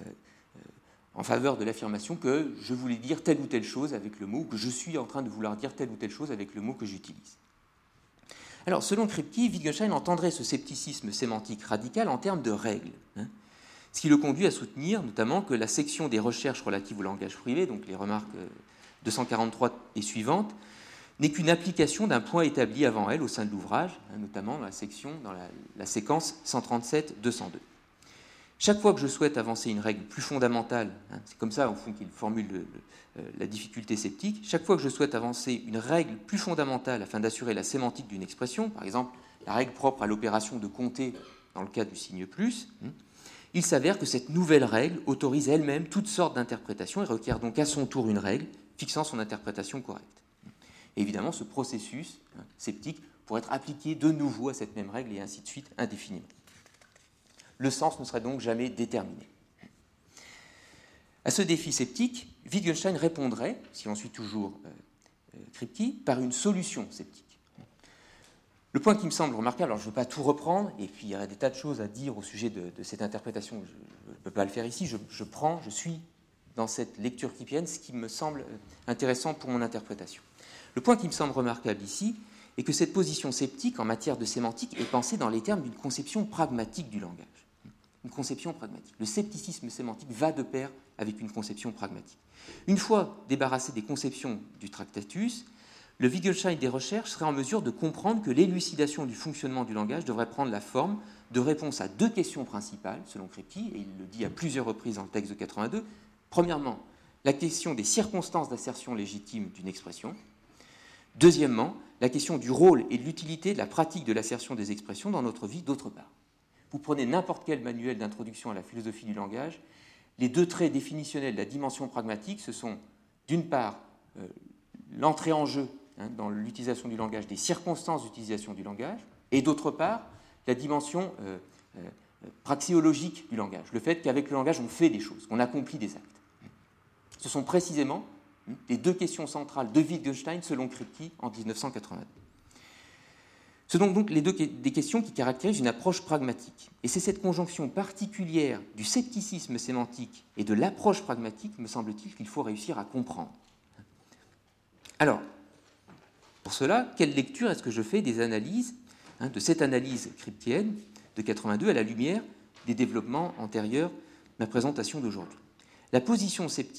en faveur de l'affirmation que je voulais dire telle ou telle chose avec le mot, ou que je suis en train de vouloir dire telle ou telle chose avec le mot que j'utilise. Alors, selon Kripke, Wittgenstein entendrait ce scepticisme sémantique radical en termes de règles, hein, ce qui le conduit à soutenir notamment que la section des recherches relatives au langage privé, donc les remarques deux cent quarante-trois et suivantes, n'est qu'une application d'un point établi avant elle au sein de l'ouvrage, hein, notamment dans la section, dans la, la séquence cent trente-sept deux cent deux. Chaque fois que je souhaite avancer une règle plus fondamentale, hein, c'est comme ça au fond qu'il formule le, le, la difficulté sceptique, chaque fois que je souhaite avancer une règle plus fondamentale afin d'assurer la sémantique d'une expression, par exemple la règle propre à l'opération de compter dans le cas du signe plus, hein, il s'avère que cette nouvelle règle autorise elle-même toutes sortes d'interprétations et requiert donc à son tour une règle fixant son interprétation correcte. Et évidemment, ce processus hein, sceptique pourrait être appliqué de nouveau à cette même règle et ainsi de suite indéfiniment. Le sens ne serait donc jamais déterminé. À ce défi sceptique, Wittgenstein répondrait, si on suit toujours euh, Kripke, par une solution sceptique. Le point qui me semble remarquable, alors je ne veux pas tout reprendre, et puis il y aurait des tas de choses à dire au sujet de, de cette interprétation, je ne peux pas le faire ici, je, je prends, je suis dans cette lecture kripkienne ce qui me semble intéressant pour mon interprétation. Le point qui me semble remarquable ici est que cette position sceptique en matière de sémantique est pensée dans les termes d'une conception pragmatique du langage. Une conception pragmatique. Le scepticisme sémantique va de pair avec une conception pragmatique. Une fois débarrassé des conceptions du Tractatus, le Wittgenstein des recherches serait en mesure de comprendre que l'élucidation du fonctionnement du langage devrait prendre la forme de réponse à deux questions principales, selon Kripke, et il le dit à plusieurs reprises dans le texte de quatre-vingt-deux. Premièrement, la question des circonstances d'assertion légitime d'une expression. Deuxièmement, la question du rôle et de l'utilité de la pratique de l'assertion des expressions dans notre vie, d'autre part. Vous prenez n'importe quel manuel d'introduction à la philosophie du langage, les deux traits définitionnels de la dimension pragmatique, ce sont d'une part euh, l'entrée en jeu hein, dans l'utilisation du langage, des circonstances d'utilisation du langage, et d'autre part la dimension euh, euh, praxéologique du langage, le fait qu'avec le langage on fait des choses, qu'on accomplit des actes. Ce sont précisément hein, les deux questions centrales de Wittgenstein selon Kripke en dix-neuf cent quatre-vingt-deux. Ce sont donc les deux des questions qui caractérisent une approche pragmatique. Et c'est cette conjonction particulière du scepticisme sémantique et de l'approche pragmatique, me semble-t-il, qu'il faut réussir à comprendre. Alors, pour cela, quelle lecture est-ce que je fais des analyses, hein, de cette analyse kripkienne de quatre-vingt-deux à la lumière des développements antérieurs de ma présentation d'aujourd'hui? La position sceptique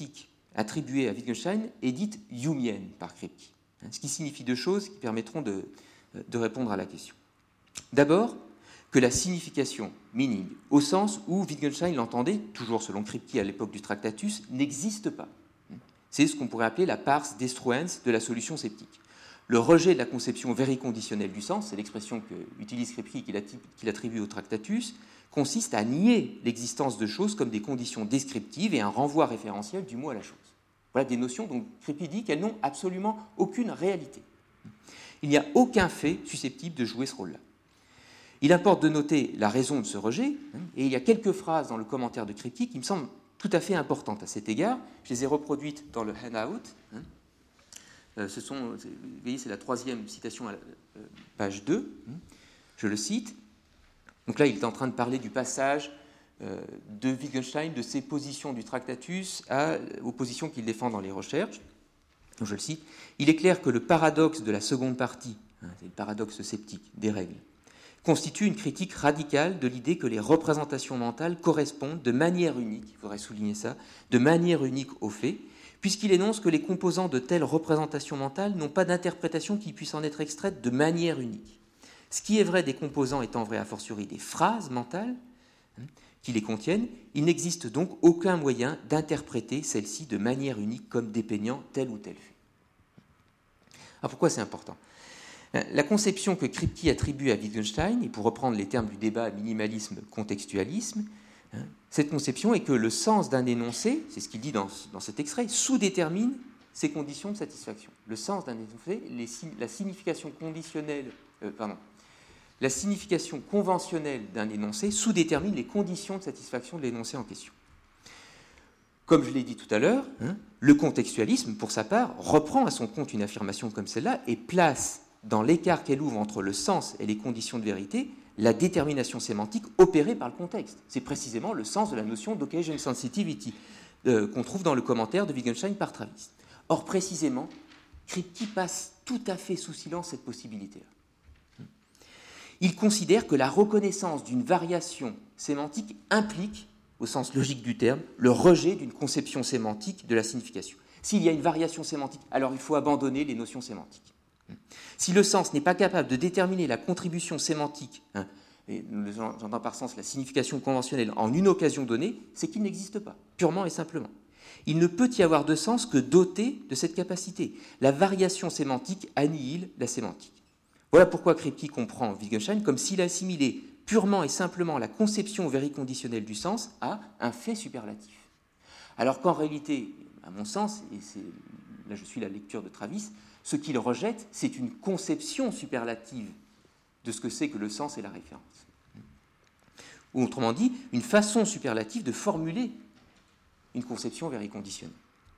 attribuée à Wittgenstein est dite humienne par Kripke, ce qui signifie deux choses qui permettront de, de répondre à la question. D'abord, que la signification, meaning, au sens où Wittgenstein l'entendait, toujours selon Kripke à l'époque du Tractatus, n'existe pas. C'est ce qu'on pourrait appeler la pars destruens de la solution sceptique. Le rejet de la conception vériconditionnelle du sens, c'est l'expression qu'utilise Kripke qu'il attribue au Tractatus, consiste à nier l'existence de choses comme des conditions descriptives et un renvoi référentiel du mot à la chose. Voilà des notions dont Kripke dit qu'elles n'ont absolument aucune réalité. Il n'y a aucun fait susceptible de jouer ce rôle-là. Il importe de noter la raison de ce rejet, et il y a quelques phrases dans le commentaire de Kripke qui me semblent tout à fait importantes à cet égard. Je les ai reproduites dans le handout. Ce sont, vous voyez, c'est la troisième citation à la page deux. Je le cite. Donc là, il est en train de parler du passage de Wittgenstein, de ses positions du Tractatus à, aux positions qu'il défend dans les recherches. Donc je le cite. Il est clair que le paradoxe de la seconde partie, c'est le paradoxe sceptique des règles, constitue une critique radicale de l'idée que les représentations mentales correspondent de manière unique, il faudrait souligner ça, de manière unique aux faits, puisqu'il énonce que les composants de telles représentations mentales n'ont pas d'interprétation qui puisse en être extraite de manière unique. Ce qui est vrai des composants étant vrai a fortiori des phrases mentales hein, qui les contiennent, il n'existe donc aucun moyen d'interpréter celles-ci de manière unique comme dépeignant tel ou tel fait. Alors pourquoi c'est important ? La conception que Kripke attribue à Wittgenstein, et pour reprendre les termes du débat minimalisme-contextualisme, hein, cette conception est que le sens d'un énoncé, c'est ce qu'il dit dans, dans cet extrait, sous-détermine ses conditions de satisfaction. Le sens d'un énoncé, les, la signification conditionnelle, euh, pardon, la signification conventionnelle d'un énoncé sous-détermine les conditions de satisfaction de l'énoncé en question. Comme je l'ai dit tout à l'heure, hein, le contextualisme, pour sa part, reprend à son compte une affirmation comme celle-là et place dans l'écart qu'elle ouvre entre le sens et les conditions de vérité, la détermination sémantique opérée par le contexte. C'est précisément le sens de la notion d'occasion sensitivity euh, qu'on trouve dans le commentaire de Wittgenstein par Travis. Or, précisément, Kripke passe tout à fait sous silence cette possibilité-là. Il considère que la reconnaissance d'une variation sémantique implique, au sens logique du terme, le rejet d'une conception sémantique de la signification. S'il y a une variation sémantique, alors il faut abandonner les notions sémantiques. Si le sens n'est pas capable de déterminer la contribution sémantique, hein, et j'entends par sens la signification conventionnelle en une occasion donnée, c'est qu'il n'existe pas, purement et simplement. Il ne peut y avoir de sens que doté de cette capacité. La variation sémantique annihile la sémantique. Voilà pourquoi Kripke comprend Wittgenstein comme s'il assimilait purement et simplement la conception vériconditionnelle du sens à un fait superlatif. Alors qu'en réalité, à mon sens, et c'est, là je suis la lecture de Travis, ce qu'il rejette, c'est une conception superlative de ce que c'est que le sens et la référence. Ou autrement dit, une façon superlative de formuler une conception vériconditionnelle.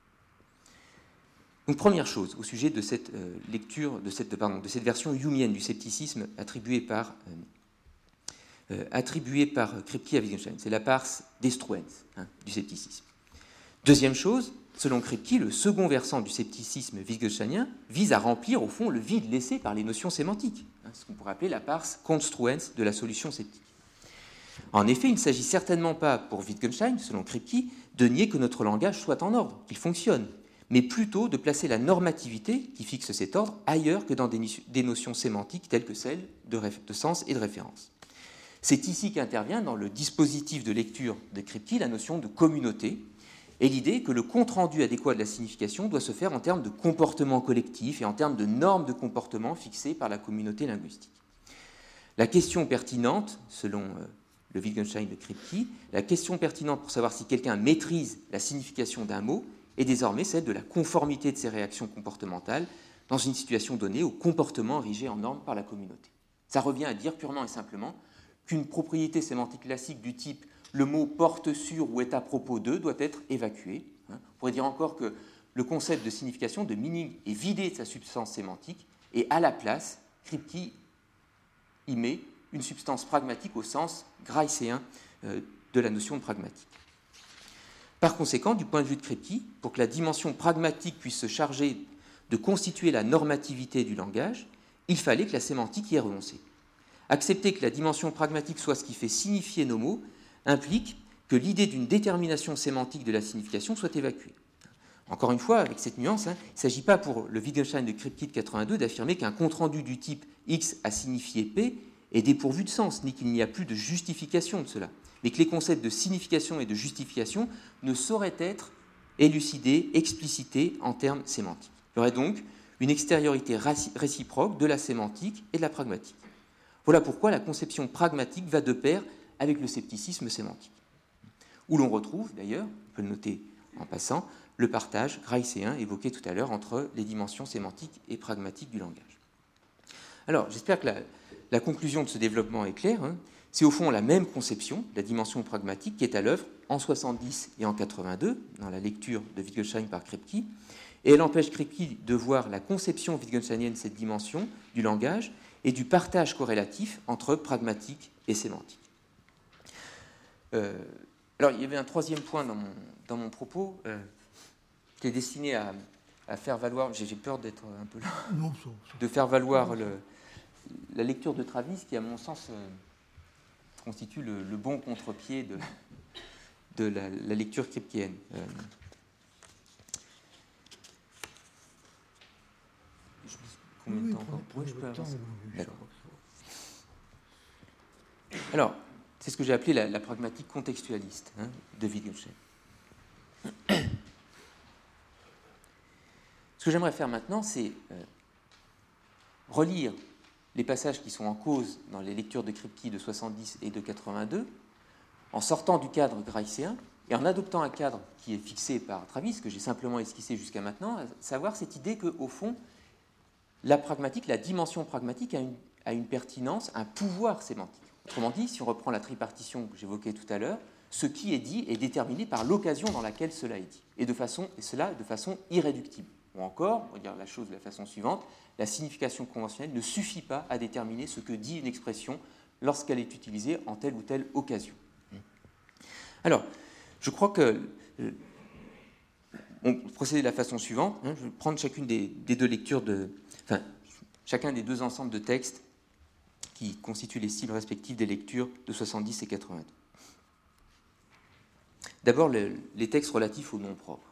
Donc première chose, au sujet de cette euh, lecture, de cette, pardon, de cette version humienne du scepticisme attribuée par, euh, euh, attribuée par Kripke à Wittgenstein, c'est la pars destruens hein, du scepticisme. Deuxième chose, selon Kripke, le second versant du scepticisme wittgensteinien vise à remplir au fond le vide laissé par les notions sémantiques, hein, ce qu'on pourrait appeler la pars construens de la solution sceptique. En effet, il ne s'agit certainement pas pour Wittgenstein, selon Kripke, de nier que notre langage soit en ordre, qu'il fonctionne, mais plutôt de placer la normativité qui fixe cet ordre ailleurs que dans des notions sémantiques telles que celles de, de sens et de référence. C'est ici qu'intervient dans le dispositif de lecture de Kripke la notion de communauté et l'idée que le compte-rendu adéquat de la signification doit se faire en termes de comportement collectif et en termes de normes de comportement fixées par la communauté linguistique. La question pertinente, selon le Wittgenstein de Kripke, la question pertinente pour savoir si quelqu'un maîtrise la signification d'un mot est désormais celle de la conformité de ses réactions comportementales dans une situation donnée au comportement érigé en norme par la communauté. Ça revient à dire purement et simplement qu'une propriété sémantique classique du type « le mot porte sur ou est à propos de » doit être évacuée. On pourrait dire encore que le concept de signification, de meaning, est vidé de sa substance sémantique et à la place, Kripke y met une substance pragmatique au sens graécéen de la notion de pragmatique. Par conséquent, du point de vue de Kripke, pour que la dimension pragmatique puisse se charger de constituer la normativité du langage, il fallait que la sémantique y ait renoncé. Accepter que la dimension pragmatique soit ce qui fait signifier nos mots implique que l'idée d'une détermination sémantique de la signification soit évacuée. Encore une fois, avec cette nuance, hein, il ne s'agit pas pour le Wittgenstein de Kripke de quatre-vingt-deux d'affirmer qu'un compte-rendu du type X a signifié P est dépourvu de sens, ni qu'il n'y a plus de justification de cela, mais que les concepts de signification et de justification ne sauraient être élucidés, explicités en termes sémantiques. Il y aurait donc une extériorité réciproque de la sémantique et de la pragmatique. Voilà pourquoi la conception pragmatique va de pair avec le scepticisme sémantique, où l'on retrouve d'ailleurs, on peut le noter en passant, le partage graïcéen évoqué tout à l'heure entre les dimensions sémantiques et pragmatiques du langage. Alors, j'espère que la, la conclusion de ce développement est claire. Hein. C'est au fond la même conception, la dimension pragmatique, qui est à l'œuvre en soixante-dix et en quatre-vingt-deux, dans la lecture de Wittgenstein par Kripke, et elle empêche Kripke de voir la conception wittgensteinienne de cette dimension du langage et du partage corrélatif entre pragmatique et sémantique. Euh, alors, il y avait un troisième point dans mon, dans mon propos euh, qui est destiné à, à faire valoir, j'ai, j'ai peur d'être un peu là, non, ça, ça. de faire valoir le, la lecture de Travis, qui, à mon sens, euh, constitue le, le bon contre-pied de, de la, la lecture kripkéenne. Euh, Combien de oui, temps encore oui, je peux temps, avancer. oui, D'accord. Alors, c'est ce que j'ai appelé la, la pragmatique contextualiste hein, de Wittgenstein. Ce que j'aimerais faire maintenant, c'est euh, relire les passages qui sont en cause dans les lectures de Kripke de soixante-dix et de quatre-vingt-deux, en sortant du cadre graïcéen et en adoptant un cadre qui est fixé par Travis, que j'ai simplement esquissé jusqu'à maintenant, à savoir cette idée qu'au fond, la pragmatique, la dimension pragmatique a une, a une pertinence, un pouvoir sémantique. Autrement dit, si on reprend la tripartition que j'évoquais tout à l'heure, ce qui est dit est déterminé par l'occasion dans laquelle cela est dit, et, de façon, et cela de façon irréductible. Ou encore, on va dire la chose de la façon suivante, la signification conventionnelle ne suffit pas à déterminer ce que dit une expression lorsqu'elle est utilisée en telle ou telle occasion. Alors, je crois que on procède de la façon suivante. Hein, je vais prendre chacune des, des deux lectures de, enfin, chacun des deux ensembles de textes qui constituent les cibles respectives des lectures de soixante-dix et quatre-vingt-deux. D'abord, le, les textes relatifs aux noms propres.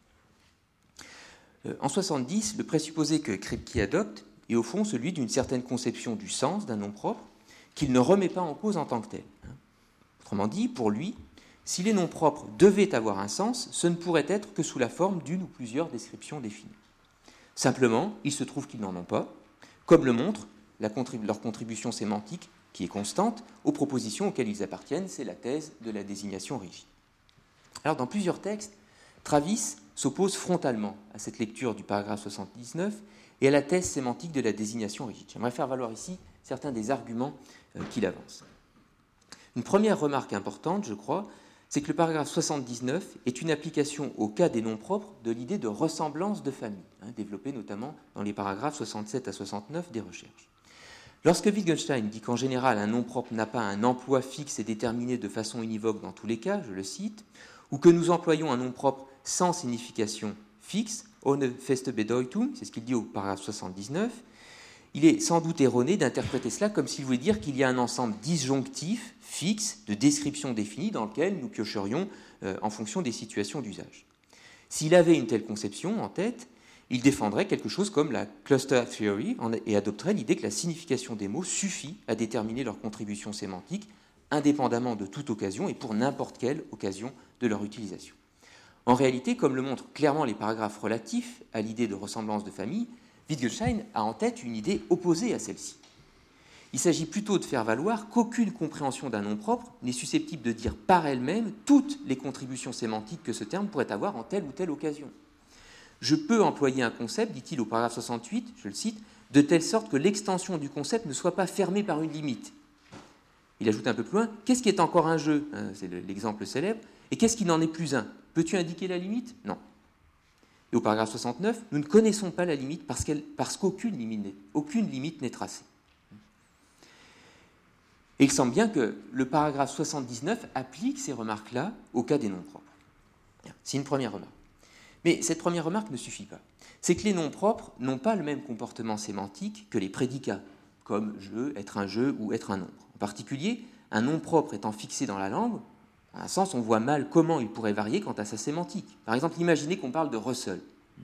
Euh, en soixante-dix, le présupposé que Kripke adopte est au fond celui d'une certaine conception du sens d'un nom propre qu'il ne remet pas en cause en tant que tel. Autrement dit, pour lui, si les noms propres devaient avoir un sens, ce ne pourrait être que sous la forme d'une ou plusieurs descriptions définies. Simplement, il se trouve qu'ils n'en ont pas, comme le montre la contrib- leur contribution sémantique, qui est constante, aux propositions auxquelles ils appartiennent, c'est la thèse de la désignation rigide. Alors, dans plusieurs textes, Travis s'oppose frontalement à cette lecture du paragraphe soixante-dix-neuf et à la thèse sémantique de la désignation rigide. J'aimerais faire valoir ici certains des arguments euh, qu'il avance. Une première remarque importante, je crois, c'est que le paragraphe soixante-dix-neuf est une application au cas des noms propres de l'idée de ressemblance de famille, hein, développée notamment dans les paragraphes soixante-sept à soixante-neuf des recherches. Lorsque Wittgenstein dit qu'en général un nom propre n'a pas un emploi fixe et déterminé de façon univoque dans tous les cas, je le cite, ou que nous employons un nom propre sans signification fixe, ohne feste Bedeutung, c'est ce qu'il dit au paragraphe soixante-dix-neuf, il est sans doute erroné d'interpréter cela comme s'il voulait dire qu'il y a un ensemble disjonctif, fixe, de descriptions définies dans lequel nous piocherions euh, en fonction des situations d'usage. S'il avait une telle conception en tête, il défendrait quelque chose comme la cluster theory et adopterait l'idée que la signification des mots suffit à déterminer leur contribution sémantique, indépendamment de toute occasion et pour n'importe quelle occasion de leur utilisation. En réalité, comme le montrent clairement les paragraphes relatifs à l'idée de ressemblance de famille, Wittgenstein a en tête une idée opposée à celle-ci. Il s'agit plutôt de faire valoir qu'aucune compréhension d'un nom propre n'est susceptible de dire par elle-même toutes les contributions sémantiques que ce terme pourrait avoir en telle ou telle occasion. Je peux employer un concept, dit-il au paragraphe soixante-huit, je le cite, de telle sorte que l'extension du concept ne soit pas fermée par une limite. Il ajoute un peu plus loin, qu'est-ce qui est encore un jeu ? C'est l'exemple célèbre. Et qu'est-ce qui n'en est plus un ? Peux-tu indiquer la limite ? Non. Et au paragraphe soixante-neuf, nous ne connaissons pas la limite parce, qu'elle, parce qu'aucune limite n'est, aucune limite n'est tracée. Et il semble bien que le paragraphe soixante-dix-neuf applique ces remarques-là au cas des noms propres. C'est une première remarque. Mais cette première remarque ne suffit pas. C'est que les noms propres n'ont pas le même comportement sémantique que les prédicats, comme je, être un jeu ou être un nombre. En particulier, un nom propre étant fixé dans la langue, À un sens, on voit mal comment il pourrait varier quant à sa sémantique. Par exemple, imaginez qu'on parle de Russell.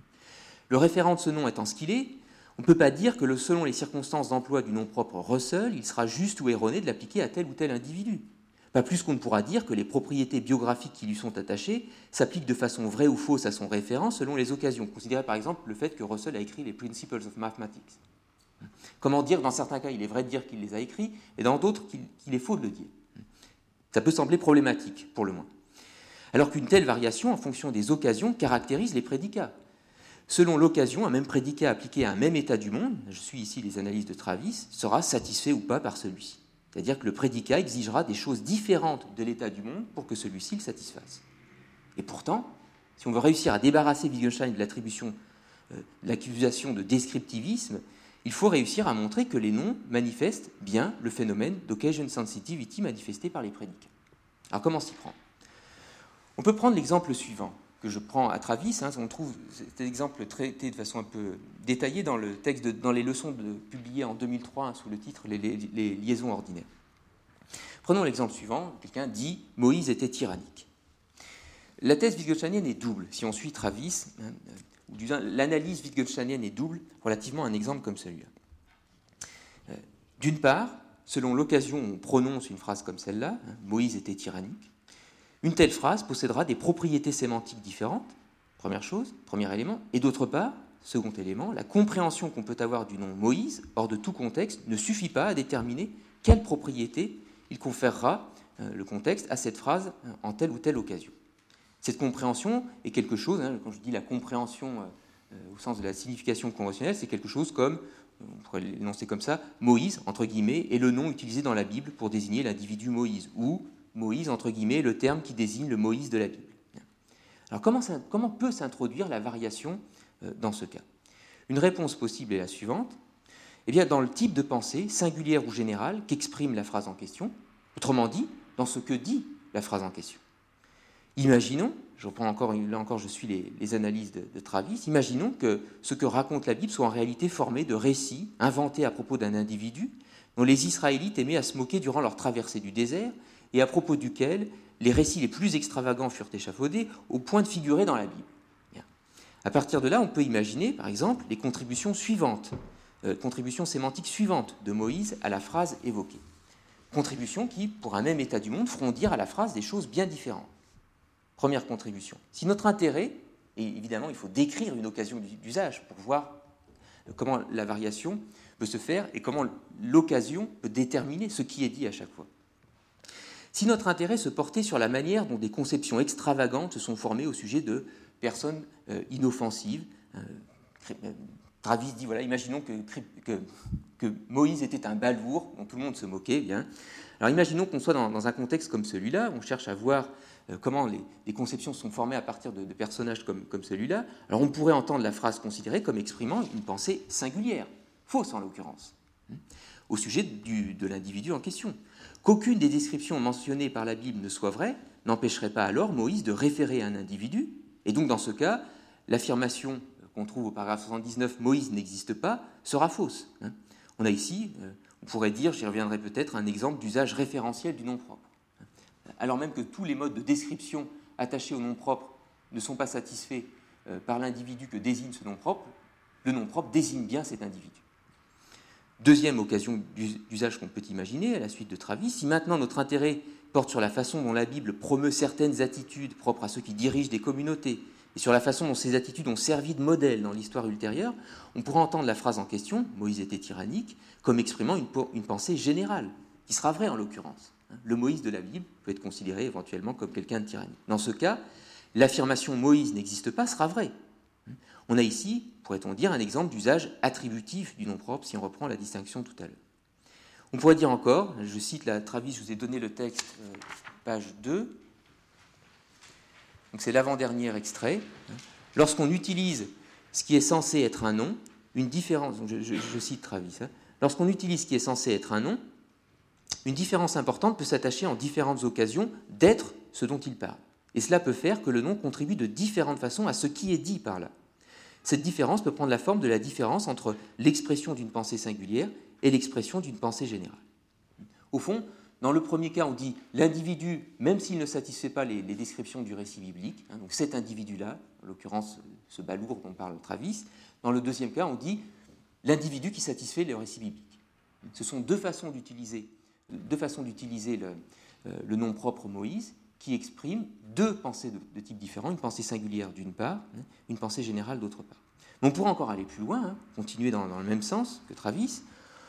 Le référent de ce nom étant ce qu'il est, on ne peut pas dire que le, selon les circonstances d'emploi du nom propre Russell, il sera juste ou erroné de l'appliquer à tel ou tel individu. Pas plus qu'on ne pourra dire que les propriétés biographiques qui lui sont attachées s'appliquent de façon vraie ou fausse à son référent selon les occasions. Considérez par exemple le fait que Russell a écrit les Principles of Mathematics. Comment dire, dans certains cas, il est vrai de dire qu'il les a écrits, et dans d'autres, qu'il, qu'il est faux de le dire. Ça peut sembler problématique, pour le moins. Alors qu'une telle variation, en fonction des occasions, caractérise les prédicats. Selon l'occasion, un même prédicat appliqué à un même état du monde, je suis ici les analyses de Travis, sera satisfait ou pas par celui-ci. C'est-à-dire que le prédicat exigera des choses différentes de l'état du monde pour que celui-ci le satisfasse. Et pourtant, si on veut réussir à débarrasser Wittgenstein de l'attribution, euh, de l'accusation de descriptivisme, il faut réussir à montrer que les noms manifestent bien le phénomène d'occasion sensitivity manifesté par les prédicats. Alors comment s'y prendre ? On peut prendre l'exemple suivant, que je prends à Travis. Hein, on trouve cet exemple traité de façon un peu détaillée dans le texte, de, dans les leçons de, publiées en deux mille trois hein, sous le titre les, les, les liaisons ordinaires. Prenons l'exemple suivant. Quelqu'un dit « Moïse était tyrannique ». La thèse wittgensteinienne est double. Si on suit Travis, hein, l'analyse wittgensteinienne est double relativement à un exemple comme celui-là. D'une part, selon l'occasion où on prononce une phrase comme celle-là, hein, « Moïse était tyrannique », une telle phrase possédera des propriétés sémantiques différentes, première chose, premier élément, et d'autre part, second élément, la compréhension qu'on peut avoir du nom Moïse, hors de tout contexte, ne suffit pas à déterminer quelle propriété il conférera, euh, le contexte, à cette phrase euh, en telle ou telle occasion. Cette compréhension est quelque chose, hein, quand je dis la compréhension euh, au sens de la signification conventionnelle, c'est quelque chose comme, on pourrait l'énoncer comme ça, Moïse, entre guillemets, est le nom utilisé dans la Bible pour désigner l'individu Moïse, ou Moïse, entre guillemets, le terme qui désigne le Moïse de la Bible. Alors comment, ça, comment peut s'introduire la variation euh, dans ce cas ? Une réponse possible est la suivante. Eh bien, dans le type de pensée, singulière ou générale, qu'exprime la phrase en question, autrement dit, dans ce que dit la phrase en question. Imaginons, je reprends encore, là encore je suis les, les analyses de, de Travis, imaginons que ce que raconte la Bible soit en réalité formé de récits inventés à propos d'un individu dont les Israélites aimaient à se moquer durant leur traversée du désert, et à propos duquel les récits les plus extravagants furent échafaudés au point de figurer dans la Bible. Bien. À partir de là, on peut imaginer, par exemple, les contributions suivantes, euh, contributions sémantiques suivantes de Moïse à la phrase évoquée. Contributions qui, pour un même état du monde, feront dire à la phrase des choses bien différentes. Première contribution. Si notre intérêt, et évidemment il faut décrire une occasion d'usage pour voir comment la variation peut se faire et comment l'occasion peut déterminer ce qui est dit à chaque fois. Si notre intérêt se portait sur la manière dont des conceptions extravagantes se sont formées au sujet de personnes euh, inoffensives, euh, Travis dit, voilà, imaginons que, que, que Moïse était un balourd dont tout le monde se moquait, bien. Alors imaginons qu'on soit dans, dans un contexte comme celui-là, on cherche à voir euh, comment les, les conceptions sont formées à partir de, de personnages comme, comme celui-là. Alors on pourrait entendre la phrase considérée comme exprimant une pensée singulière, fausse en l'occurrence, hein, au sujet du, de l'individu en question. Qu'aucune des descriptions mentionnées par la Bible ne soit vraie n'empêcherait pas alors Moïse de référer à un individu, et donc dans ce cas, l'affirmation qu'on trouve au paragraphe soixante-dix-neuf, Moïse n'existe pas, sera fausse. Hein. On a ici, euh, on pourrait dire, j'y reviendrai peut-être, un exemple d'usage référentiel du nom propre. Alors même que tous les modes de description attachés au nom propre ne sont pas satisfaits euh, par l'individu que désigne ce nom propre, le nom propre désigne bien cet individu. Deuxième occasion d'usage qu'on peut imaginer, à la suite de Travis, si maintenant notre intérêt porte sur la façon dont la Bible promeut certaines attitudes propres à ceux qui dirigent des communautés, et sur la façon dont ces attitudes ont servi de modèle dans l'histoire ultérieure, on pourra entendre la phrase en question, « Moïse était tyrannique », comme exprimant une, une pensée générale, qui sera vraie en l'occurrence. Le Moïse de la Bible peut être considéré éventuellement comme quelqu'un de tyrannique. Dans ce cas, l'affirmation « Moïse n'existe pas » sera vraie. On a ici, pourrait-on dire, un exemple d'usage attributif du nom propre, si on reprend la distinction tout à l'heure. On pourrait dire encore, je cite la Travis, je vous ai donné le texte, euh, page deux, donc c'est l'avant-dernier extrait. Lorsqu'on utilise ce qui est censé être un nom, une différence, je, je, je cite Travis, hein, lorsqu'on utilise ce qui est censé être un nom, une différence importante peut s'attacher en différentes occasions d'être ce dont il parle. Et cela peut faire que le nom contribue de différentes façons à ce qui est dit par là. Cette différence peut prendre la forme de la différence entre l'expression d'une pensée singulière et l'expression d'une pensée générale. Au fond, Dans le premier cas, on dit l'individu, même s'il ne satisfait pas les, les descriptions du récit biblique, hein, donc cet individu-là, en l'occurrence ce balourd dont parle Travis. Dans le deuxième cas, on dit l'individu qui satisfait le récit biblique. Ce sont deux façons d'utiliser, deux façons d'utiliser le, euh, le nom propre Moïse qui expriment deux pensées de, de type différent, une pensée singulière d'une part, hein, une pensée générale d'autre part. Mais on pourrait encore aller plus loin, hein, continuer dans, dans le même sens que Travis.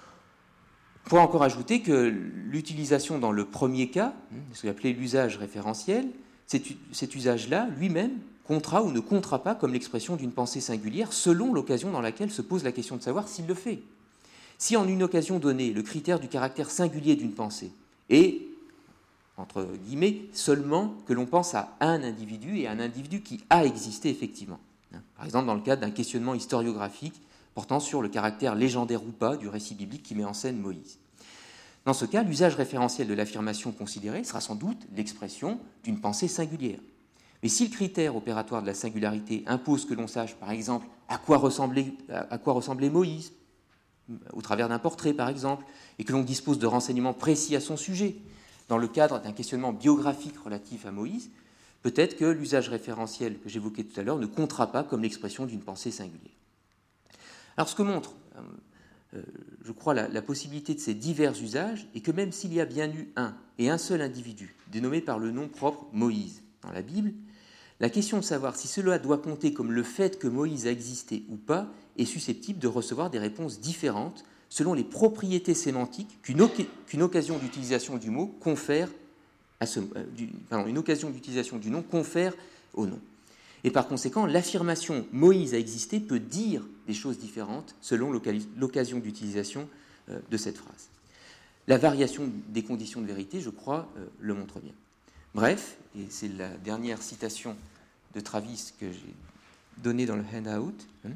On pourrait encore ajouter que l'utilisation dans le premier cas, ce qu'on appelait l'usage référentiel, cet, cet usage-là, lui-même, comptera ou ne comptera pas comme l'expression d'une pensée singulière selon l'occasion dans laquelle se pose la question de savoir s'il le fait. Si en une occasion donnée, le critère du caractère singulier d'une pensée est, entre guillemets, seulement que l'on pense à un individu et à un individu qui a existé effectivement. Par exemple, dans le cadre d'un questionnement historiographique portant sur le caractère légendaire ou pas du récit biblique qui met en scène Moïse. Dans ce cas, l'usage référentiel de l'affirmation considérée sera sans doute l'expression d'une pensée singulière. Mais si le critère opératoire de la singularité impose que l'on sache, par exemple, à quoi ressemblait, à quoi ressemblait Moïse, au travers d'un portrait, par exemple, et que l'on dispose de renseignements précis à son sujet, dans le cadre d'un questionnement biographique relatif à Moïse, peut-être que l'usage référentiel que j'évoquais tout à l'heure ne comptera pas comme l'expression d'une pensée singulière. Alors, ce que montre, euh, je crois, la, la possibilité de ces divers usages est que même s'il y a bien eu un et un seul individu, dénommé par le nom propre Moïse dans la Bible, la question de savoir si cela doit compter comme le fait que Moïse a existé ou pas est susceptible de recevoir des réponses différentes selon les propriétés sémantiques qu'une, qu'une occasion d'utilisation du mot confère à ce, euh, du, pardon, une occasion d'utilisation du nom confère au nom. Et par conséquent, l'affirmation « Moïse a existé » peut dire des choses différentes selon l'occasion d'utilisation de cette phrase. La variation des conditions de vérité, je crois, le montre bien. Bref, et c'est la dernière citation de Travis que j'ai donnée dans le handout,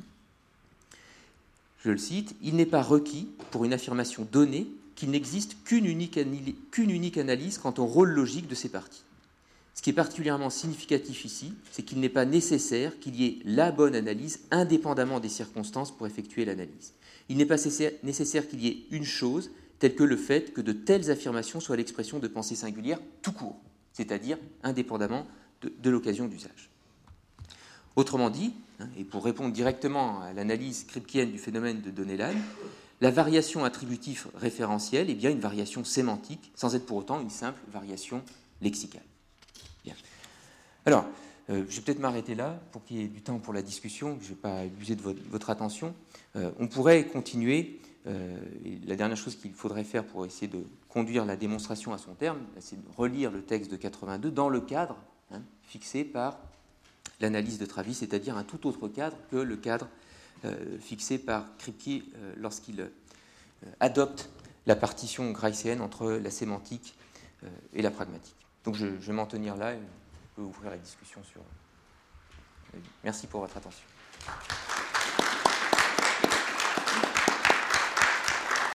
je le cite, « Il n'est pas requis, pour une affirmation donnée, qu'il n'existe qu'une unique, qu'une unique analyse quant au rôle logique de ces parties. Ce qui est particulièrement significatif ici, c'est qu'il n'est pas nécessaire qu'il y ait la bonne analyse indépendamment des circonstances pour effectuer l'analyse. Il n'est pas nécessaire qu'il y ait une chose telle que le fait que de telles affirmations soient l'expression de pensée singulière tout court, c'est-à-dire indépendamment de, de l'occasion d'usage. Autrement dit, hein, et pour répondre directement à l'analyse kripkeenne du phénomène de Donnellan, la variation attributive référentielle est bien une variation sémantique, sans être pour autant une simple variation lexicale. Bien. Alors, euh, je vais peut-être m'arrêter là pour qu'il y ait du temps pour la discussion, je ne vais pas abuser de votre, votre attention. Euh, on pourrait continuer, euh, et la dernière chose qu'il faudrait faire pour essayer de conduire la démonstration à son terme, c'est de relire le texte de quatre-vingt-deux dans le cadre hein, fixé par l'analyse de Travis, c'est-à-dire un tout autre cadre que le cadre euh, fixé par Kripke euh, lorsqu'il euh, adopte la partition graécienne entre la sémantique euh, et la pragmatique. Donc je, je vais m'en tenir là et on peut ouvrir la discussion sur... Merci pour votre attention.